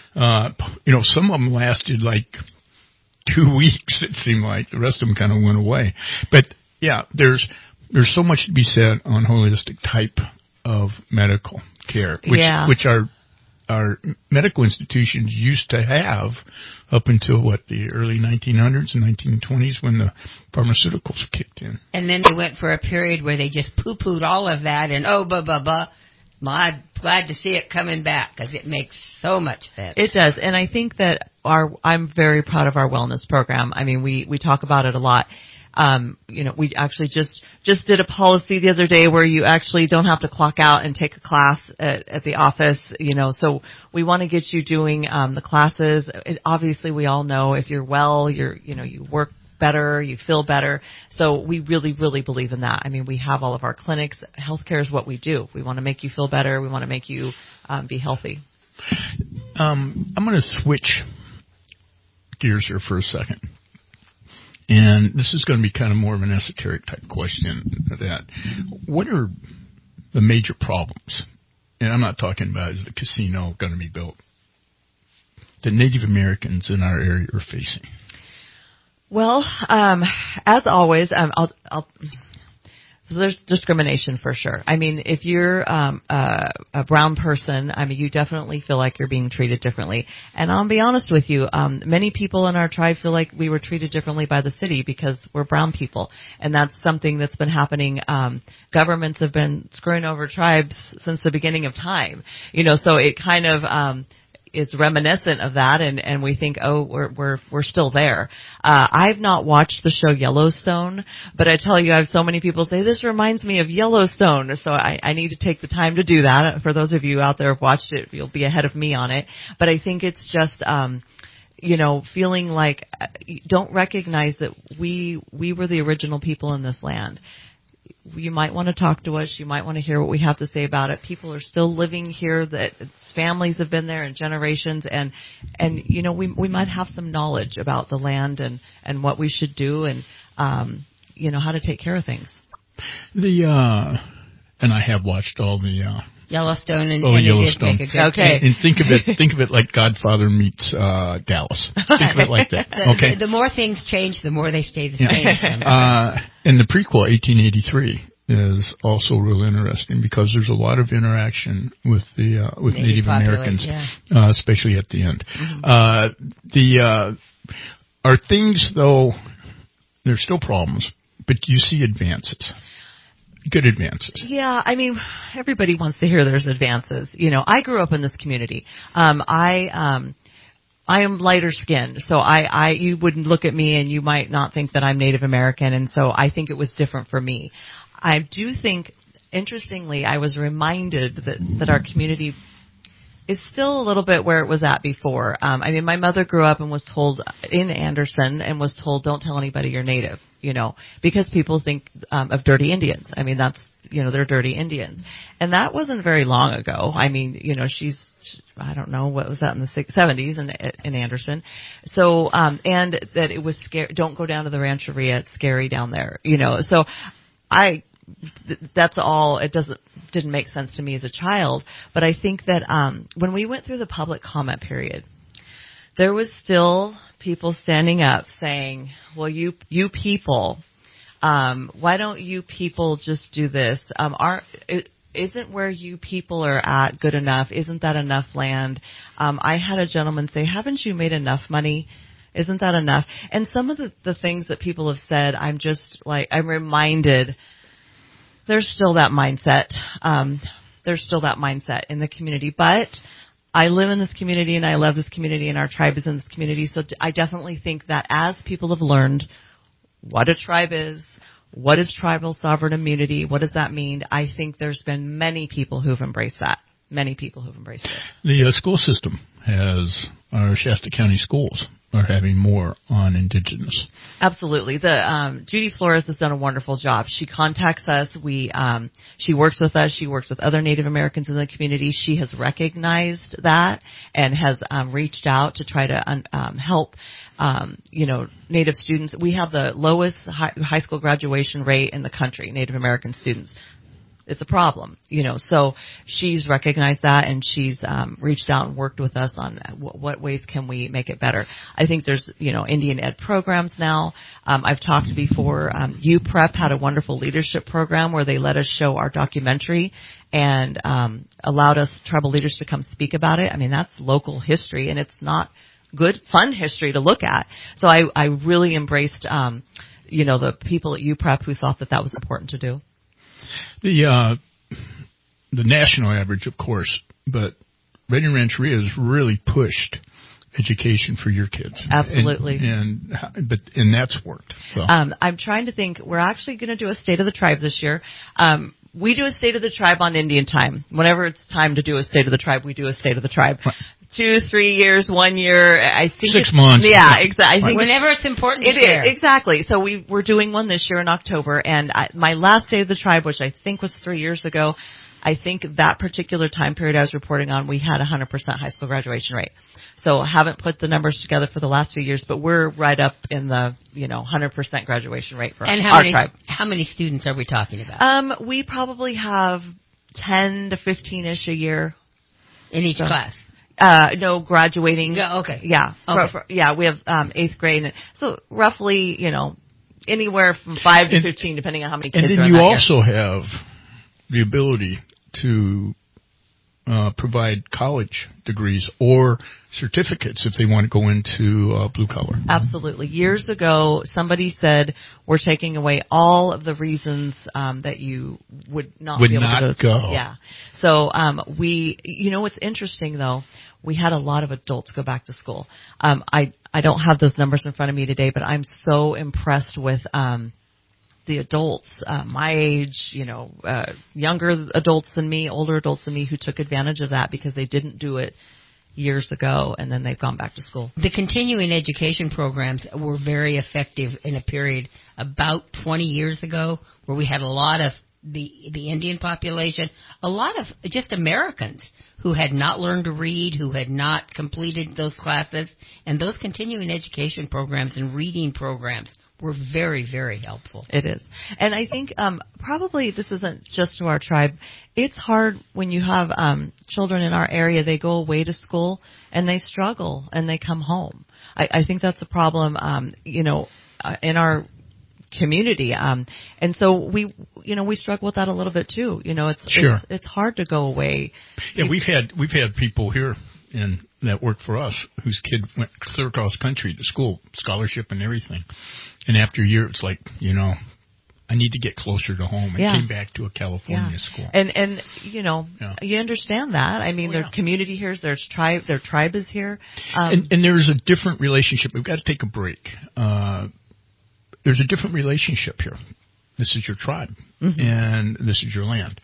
some of them lasted like 2 weeks, it seemed like. The rest of them kind of went away. But, yeah, there's so much to be said on holistic type of medical care, which are our medical institutions used to have up until the early 1900s and 1920s when the pharmaceuticals kicked in. And then they went for a period where they just poo-pooed all of that and I'm glad to see it coming back because it makes so much sense. It does. And I think that I'm very proud of our wellness program. I mean, we talk about it a lot. We actually just did a policy the other day where you actually don't have to clock out and take a class at the office, so we want to get you doing, the classes. Obviously we all know if you're well, you work better, you feel better. So we really, really believe in that. I mean, we have all of our clinics. Healthcare is what we do. We want to make you feel better. We want to make you, be healthy. I'm going to switch gears here for a second. And this is going to be kind of more of an esoteric type question. What are the major problems? And I'm not talking about is the casino going to be built that Native Americans in our area are facing. Well, as always, so there's discrimination for sure. I mean, if you're a brown person, I mean, you definitely feel like you're being treated differently. And I'll be honest with you, many people in our tribe feel like we were treated differently by the city because we're brown people. And that's something that's been happening. Governments have been screwing over tribes since the beginning of time. So it kind of is reminiscent of that, and we think, we're still there. I've not watched the show Yellowstone, but I tell you, I have so many people say this reminds me of Yellowstone, so I need to take the time to do that. For those of you out there who've watched it, you'll be ahead of me on it. But I think it's just feeling like don't recognize that we were the original people in this land. You might want to talk to us. You might want to hear what we have to say about it. People are still living here. That families have been there in generations, and we might have some knowledge about the land and what we should do and how to take care of things. And I have watched all the Yellowstone and Yellowstone. It did make a good okay. And think of it like Godfather meets Dallas. Think of it like that. Okay. The more things change, the more they stay the same. And the prequel, 1883, is also real interesting because there's a lot of interaction with the with Native Americans, especially at the end. Mm-hmm. Are things though? There's still problems, but you see advances. Good advances. Yeah, I mean, everybody wants to hear there's advances. I grew up in this community. I am lighter skinned, so you wouldn't look at me and you might not think that I'm Native American, and so I think it was different for me. I do think, interestingly, I was reminded that our community is still a little bit where it was at before. I mean, my mother grew up and was told in Anderson and was told, don't tell anybody you're Native, because people think of dirty Indians. I mean, that's, they're dirty Indians. And that wasn't very long ago. I mean, I don't know, what was that in the 70s in Anderson. So, and that it was scary. Don't go down to the rancheria. It's scary down there, So that's all. It didn't make sense to me as a child. But I think that when we went through the public comment period, there was still people standing up saying, well, you people, why don't you people just do this? Isn't where you people are at good enough? Isn't that enough land? I had a gentleman say, haven't you made enough money? Isn't that enough? And some of the things that people have said, I'm reminded there's still that mindset. There's still that mindset in the community. But I live in this community and I love this community and our tribe is in this community. So I definitely think that as people have learned what a tribe is, what is tribal sovereign immunity, what does that mean, I think there's been many people who've embraced that. Many people who've embraced it. The school system our Shasta County schools are having more on Indigenous. Absolutely. Judy Flores has done a wonderful job. She contacts us. She works with us. She works with other Native Americans in the community. She has recognized that and has reached out to try to help Native students. We have the lowest high school graduation rate in the country, Native American students. it's a problem, so she's recognized that, and she's reached out and worked with us on what ways can we make it better. I think there's, Indian Ed programs now. I've talked before, UPrep had a wonderful leadership program where they let us show our documentary and allowed us tribal leaders to come speak about it. I mean, that's local history, and it's not good, fun history to look at. So I really embraced, the people at UPrep who thought that was important to do. The national average, of course, but Redding Rancheria has really pushed education for your kids. Absolutely. And that's worked. So. I'm trying to think. We're actually going to do a State of the Tribe this year. We do a State of the Tribe on Indian time. Whenever it's time to do a State of the Tribe, we do a State of the Tribe. Right. 2, 3 years, 1 year, I think 6 months. Yeah, exactly. Right. Whenever it's important to share. Exactly. So we're doing one this year in October, and my last State of the Tribe, which I think was 3 years ago, I think that particular time period I was reporting on, we had 100% high school graduation rate. So I haven't put the numbers together for the last few years, but we're right up in the 100% graduation rate for our tribe. How many students are we talking about? We probably have 10 to 15-ish a year in each class. No, graduating. Yeah, okay. Yeah. Okay. We have 8th grade. So roughly, anywhere from 5 to 15, depending on how many kids are in that year. And then you also have the ability to provide college degrees or certificates if they want to go into blue collar. Absolutely. Years ago, somebody said, we're taking away all of the reasons that you would not be able to go. Yeah. So what's interesting, though, we had a lot of adults go back to school. I don't have those numbers in front of me today, but I'm so impressed with the adults my age, younger adults than me, older adults than me, who took advantage of that because they didn't do it years ago, and then they've gone back to school. The continuing education programs were very effective in a period about 20 years ago, where we had a lot of the Indian population, a lot of just Americans who had not learned to read, who had not completed those classes, and those continuing education programs and reading programs were very, very helpful. It is. And I think probably this isn't just to our tribe. It's hard when you have children in our area, they go away to school and they struggle and they come home. I think that's a problem, in our community. And so we struggle with that a little bit too. It's hard to go away. Yeah, we've had people here that work for us whose kid went clear across country to school, scholarship and everything. And after a year, it's like, I need to get closer to home. And came back to a California school. And you understand that. I mean, their community here, their tribe is here. And there's a different relationship. We've got to take a break. There's a different relationship here. This is your tribe, and this is your land.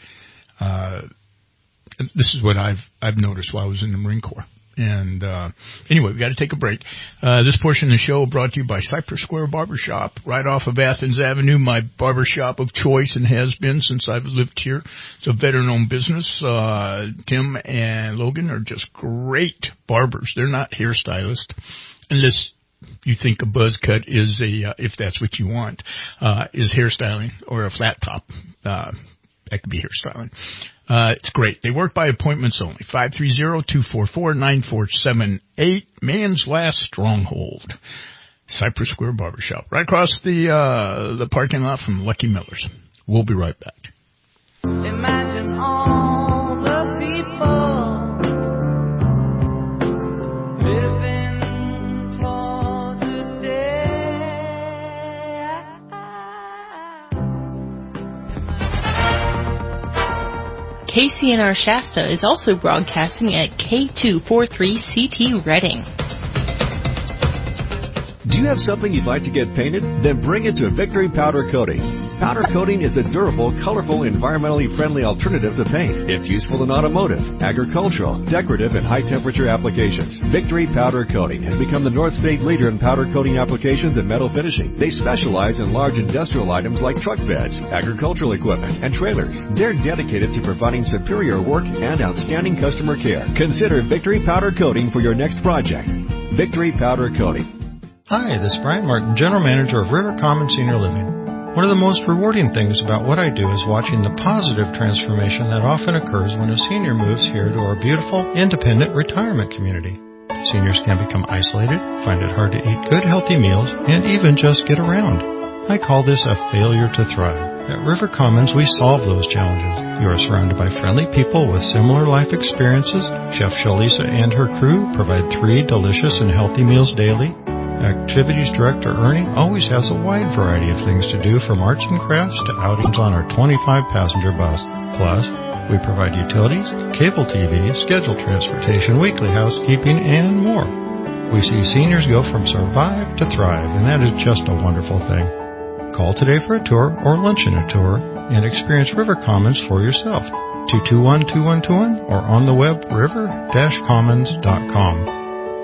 This is what I've noticed while I was in the Marine Corps. And anyway, we've got to take a break. This portion of the show brought to you by Cypress Square Barbershop, right off of Athens Avenue, my barbershop of choice and has been since I've lived here. It's a veteran-owned business. Tim and Logan are just great barbers. They're not hairstylists, unless you think a buzz cut is if that's what you want, is hairstyling, or a flat top. That could be hairstyling. It's great. They work by appointments only. 530-244-9478. Man's last stronghold. Cypress Square Barbershop. Right across the parking lot from Lucky Miller's. We'll be right back. Imagine all the people living for today. KCNR Shasta is also broadcasting at K243CT Redding. Do you have something you'd like to get painted? Then bring it to Victory Powder Coating. Powder coating is a durable, colorful, environmentally friendly alternative to paint. It's useful in automotive, agricultural, decorative, and high-temperature applications. Victory Powder Coating has become the North State leader in powder coating applications and metal finishing. They specialize in large industrial items like truck beds, agricultural equipment, and trailers. They're dedicated to providing superior work and outstanding customer care. Consider Victory Powder Coating for your next project. Victory Powder Coating. Hi, this is Brian Martin, General Manager of River Common Senior Living. One of the most rewarding things about what I do is watching the positive transformation that often occurs when a senior moves here to our beautiful, independent retirement community. Seniors can become isolated, find it hard to eat good, healthy meals, and even just get around. I call this a failure to thrive. At River Commons, we solve those challenges. You are surrounded by friendly people with similar life experiences. Chef Shalisa and her crew provide 3 delicious and healthy meals daily. Activities Director Ernie always has a wide variety of things to do, from arts and crafts to outings on our 25-passenger bus. Plus, we provide utilities, cable TV, scheduled transportation, weekly housekeeping, and more. We see seniors go from survive to thrive, and that is just a wonderful thing. Call today for a tour or luncheon a tour and experience River Commons for yourself. 221-2121 or on the web river-commons.com.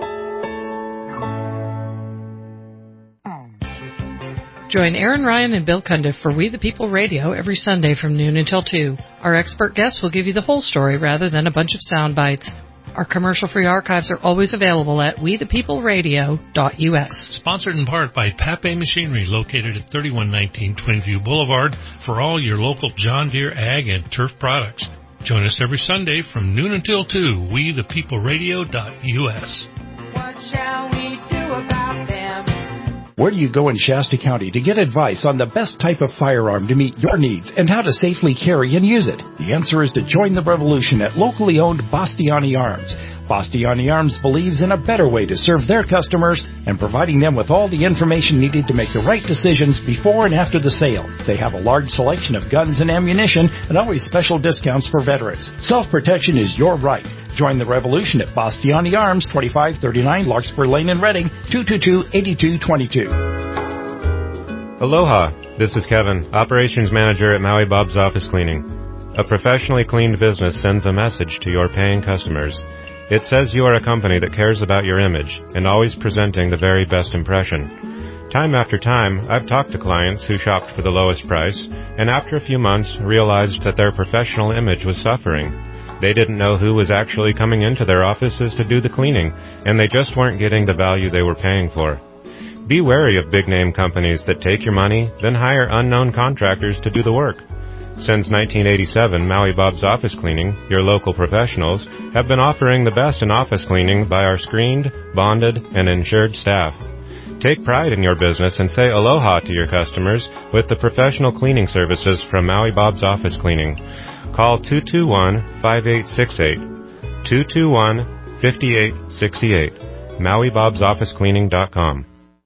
Join Aaron Ryan and Bill Cundiff for We the People Radio every Sunday from noon until 2. Our expert guests will give you the whole story rather than a bunch of sound bites. Our commercial-free archives are always available at wethepeopleradio.us. Sponsored in part by Pape Machinery, located at 3119 Twinview Boulevard, for all your local John Deere ag and turf products. Join us every Sunday from noon until 2, wethepeopleradio.us. What shall we do about them? Where do you go in Shasta County to get advice on the best type of firearm to meet your needs and how to safely carry and use it? The answer is to join the revolution at locally owned Bastiani Arms. Bastiani Arms believes in a better way to serve their customers and providing them with all the information needed to make the right decisions before and after the sale. They have a large selection of guns and ammunition and always special discounts for veterans. Self-protection is your right. Join the revolution at Bastiani Arms, 2539 Larkspur Lane in Reading, 222-8222. Aloha, this is Kevin, Operations Manager at Maui Bob's Office Cleaning. A professionally cleaned business sends a message to your paying customers. It says you are a company that cares about your image and always presenting the very best impression. Time after time, I've talked to clients who shopped for the lowest price and after a few months realized that their professional image was suffering. They didn't know who was actually coming into their offices to do the cleaning, and they just weren't getting the value they were paying for. Be wary of big-name companies that take your money, then hire unknown contractors to do the work. Since 1987, Maui Bob's Office Cleaning, your local professionals, have been offering the best in office cleaning by our screened, bonded, and insured staff. Take pride in your business and say aloha to your customers with the professional cleaning services from Maui Bob's Office Cleaning. Call 221-5868, 221-5868, MauiBob'sOfficeCleaning.com.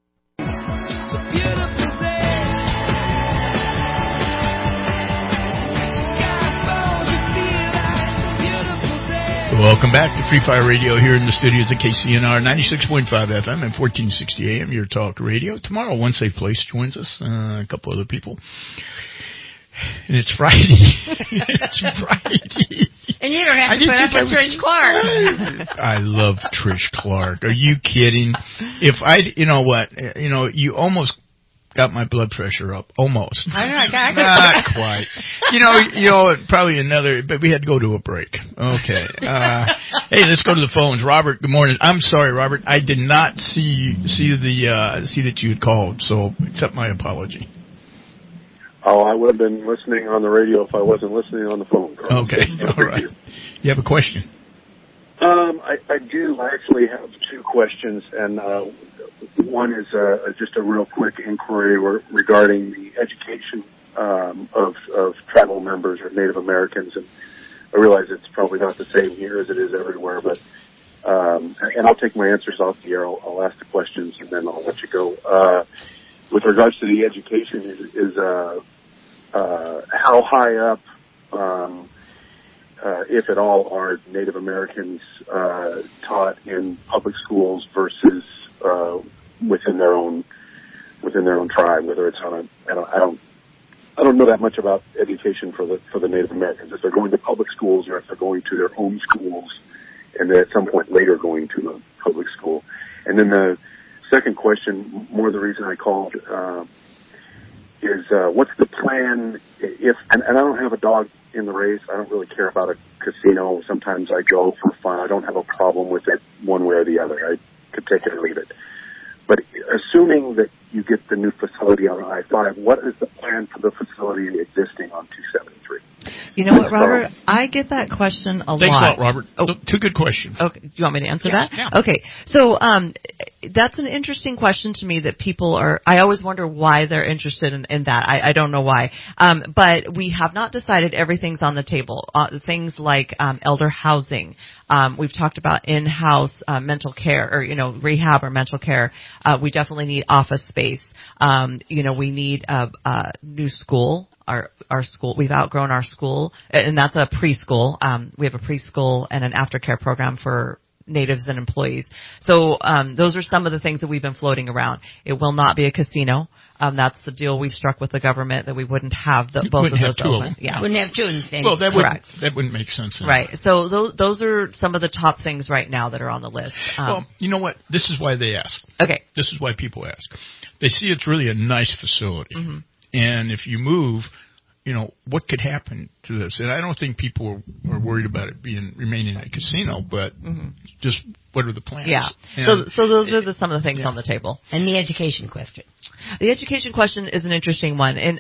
Welcome back to Free Fire Radio here in the studios at KCNR 96.5 FM and 1460 AM, your talk radio. Tomorrow, One Safe Place joins us, a couple other people. And it's Friday. It's Friday. And you don't have to put up with Trish Clark. I love Trish Clark. Are you kidding? If you know what, you almost got my blood pressure up. Almost. I got Not quite. Probably another, but we had to go to a break. Okay. Hey, let's go to the phones. Robert, good morning. I'm sorry, Robert. I did not see that you had called, so accept my apology. Oh, I would have been listening on the radio if I wasn't listening on the phone. Okay, all right. You have a question? I do. I actually have two questions, and one is just a real quick inquiry regarding the education of tribal members or Native Americans. And I realize it's probably not the same here as it is everywhere, but and I'll take my answers off the air. I'll ask the questions, and then I'll let you go. With regards to the education, is how high up, if at all, are Native Americans taught in public schools versus within their own tribe? Whether it's on I don't know that much about education for the Native Americans. If they're going to public schools or if they're going to their home schools, and then at some point later going to a public school. And then the second question, more the reason I called, is what's the plan if, and I don't have a dog in the race, I don't really care about a casino. Sometimes I go for fun. I don't have a problem with it one way or the other. I could take it or leave it. But assuming that you get the new facility on I-5. What is the plan for the facility existing on 273? You know what, Robert? I get that question a lot. Thanks a lot, Robert. Two good questions. Okay. Do you want me to answer that? Yeah. Okay. So that's an interesting question to me that people are – I always wonder why they're interested in that. I don't know why. But we have not decided everything's on the table. Things like elder housing. We've talked about in-house mental care or, rehab or mental care. We definitely need office space. We need a new school. Our school, we've outgrown our school, and that's a preschool. We have a preschool and an aftercare program for natives and employees. So those are some of the things that we've been floating around. It will not be a casino. That's the deal we struck with the government, that we wouldn't have both of those open. Yeah. Wouldn't have two in the same. Well, that Correct. wouldn't make sense. Right. So those are some of the top things right now that are on the list. Well, you know what? This is why they ask. Okay. This is why people ask. They see it's really a nice facility. Mm-hmm. And if you move, what could happen to this? And I don't think people are worried about it remaining a casino, but just what are the plans? Yeah. And so those are some of the things on the table. And the education question. The education question is an interesting one, and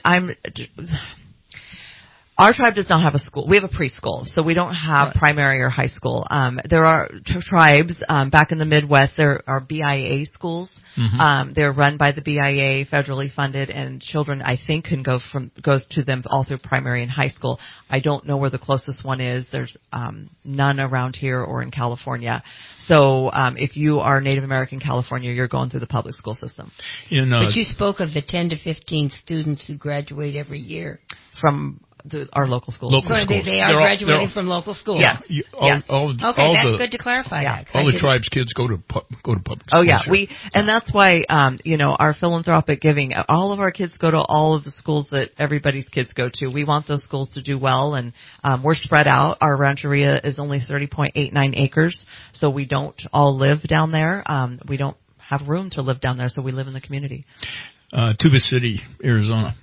our tribe does not have a school. We have a preschool, so we don't have primary or high school. There are tribes back in the Midwest. There are BIA schools. Mm-hmm. They're run by the BIA, federally funded, and children, I think, can go to them all through primary and high school. I don't know where the closest one is. There's none around here or in California. So if you are Native American California, you're going through the public school system. But you spoke of the 10 to 15 students who graduate every year from our local schools. They are graduating from local schools. Yeah. That's good to clarify. Yeah. That. All the tribes' kids go to public schools. Oh yeah, and that's why our philanthropic giving. All of our kids go to all of the schools that everybody's kids go to. We want those schools to do well, and we're spread out. Our rancheria is only 30.89 acres, so we don't all live down there. We don't have room to live down there, so we live in the community. Tuba City, Arizona.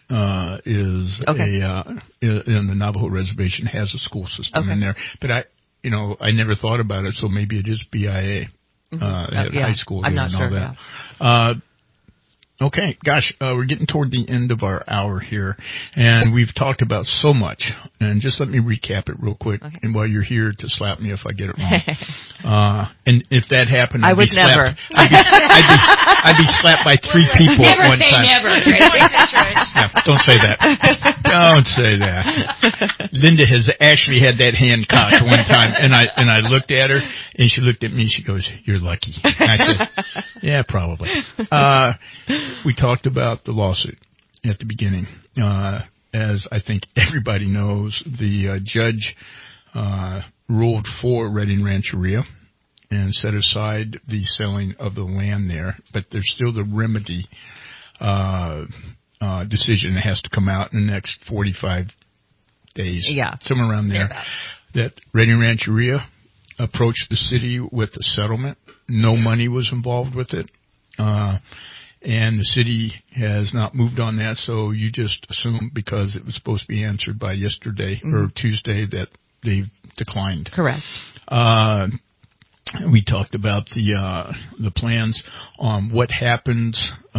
Is in the Navajo reservation has a school system in there, but I never thought about it, so maybe it is BIA high school. I'm not sure. That. Okay, gosh, we're getting toward the end of our hour here, and we've talked about so much. And just let me recap it real quick. Okay. And while you're here to slap me if I get it wrong, and if that happened, I'd be never. I'd be slapped by 3 people at one time. Never say never. Yeah, don't say that. Don't say that. Linda has actually had that hand cocked one time, and I looked at her, and she looked at me, and she goes, "You're lucky." And I said, "Yeah, probably." We talked about the lawsuit at the beginning. As I think everybody knows, the judge ruled for Redding Rancheria and set aside the selling of the land there, but there's still the remedy decision that has to come out in the next 45 days. Yeah. Somewhere around there. That Redding Rancheria approached the city with a settlement. No money was involved with it. And the city has not moved on that, so you just assume because it was supposed to be answered by yesterday or Tuesday that they've declined. Correct. We talked about the plans on what happens.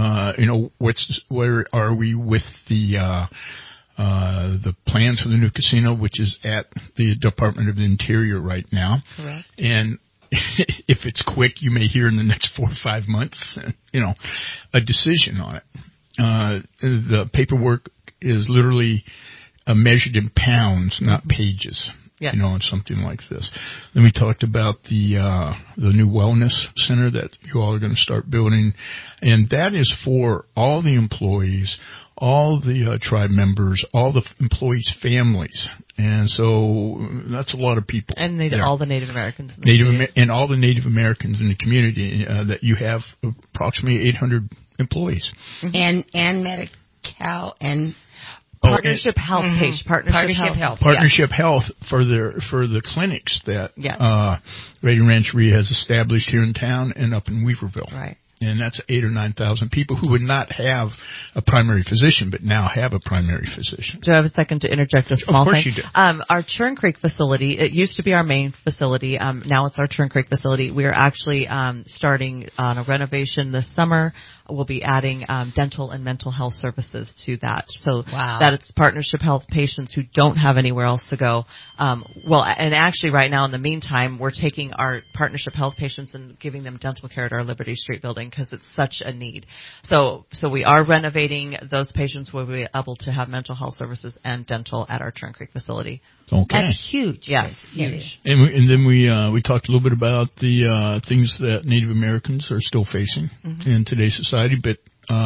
Where are we with the plans for the new casino, which is at the Department of the Interior right now. Correct. And if it's quick, you may hear in the next 4 or 5 months, a decision on it. The paperwork is literally measured in pounds, not pages. Yeah. And something like this. Then we talked about the new wellness center that you all are going to start building, and that is for all the employees, all the tribe members, all the employees' families, and so that's a lot of people. And all the Native Americans. And all the Native Americans in the community that you have approximately 800 employees. And Medi-Cal and Partnership Health. Partnership Health for the clinics that Redding Rancheria has established here in town and up in Weaverville. Right. And that's 8,000 or 9,000 people who would not have a primary physician, but now have a primary physician. Do I have a second to interject a small thing? Of course you do. Our Churn Creek facility, it used to be our main facility. Now it's our Churn Creek facility. We are actually starting on a renovation this summer. we'll be adding dental and mental health services to that. So Wow. that it's partnership health patients who don't have anywhere else to go. And actually right now in the meantime, we're taking our partnership health patients and giving them dental care at our Liberty Street building because it's such a need. So we are renovating those patients where we'll be able to have mental health services and dental at our Turn Creek facility. Okay. That's huge. Yes, huge. And then we talked a little bit about the things that Native Americans are still facing in today's society, but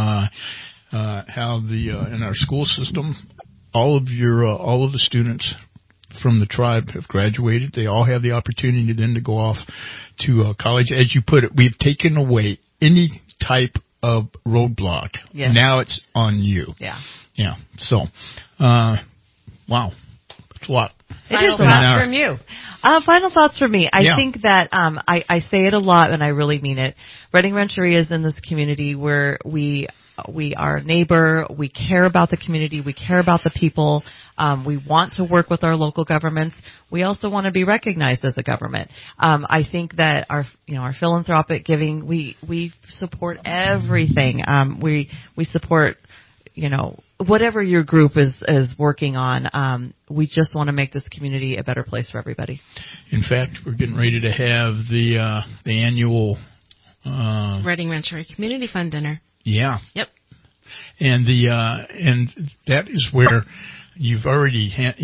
how in our school system, all of the students from the tribe have graduated. They all have the opportunity then to go off to college. As you put it, we've taken away any type of roadblock. Yes. Now it's on you. Yeah. Yeah. So, wow. That's a lot. Final thoughts from you. Final thoughts from me. I Yeah. think that I say it a lot, and I really mean it. Reading Rancheria is in this community where we are a neighbor. We care about the community. We care about the people. We want to work with our local governments. We also want to be recognized as a government. I think that our philanthropic giving, we support everything. We support, whatever your group is working on. We just want to make this community a better place for everybody. In fact, we're getting ready to have the annual Reading Rancheria Community Fund dinner. Yeah. Yep. And and that is where you've already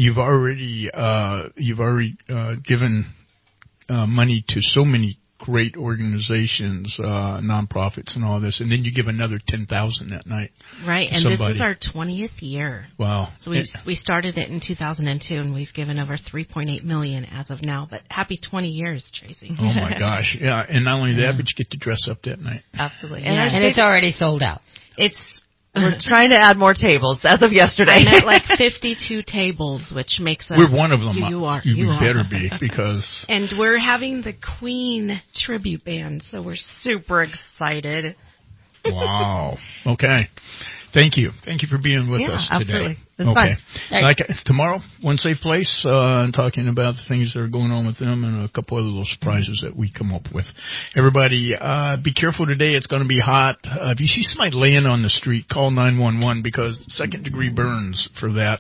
given money to so many great organizations, nonprofits, and all this, and then you give another $10,000 that night. Right, and somebody. this is our 20th year. Wow! So we started it in 2002, and we've given over $3.8 million as of now. But happy 20 years, Tracy! Oh my gosh! Yeah, and not only that, but you get to dress up that night. Absolutely, And it's already sold out. We're trying to add more tables as of yesterday. I'm at like 52 tables, which makes us... We're one of them. You are. You better be, because... And we're having the Queen tribute band, so we're super excited. Wow. Okay. Thank you. Thank you for being with us today. Absolutely. It's okay. fun. Like tomorrow, One Safe Place, and talking about the things that are going on with them and a couple other little surprises that we come up with. Everybody, be careful today. It's going to be hot. If you see somebody laying on the street, call 911 because second-degree burns for that.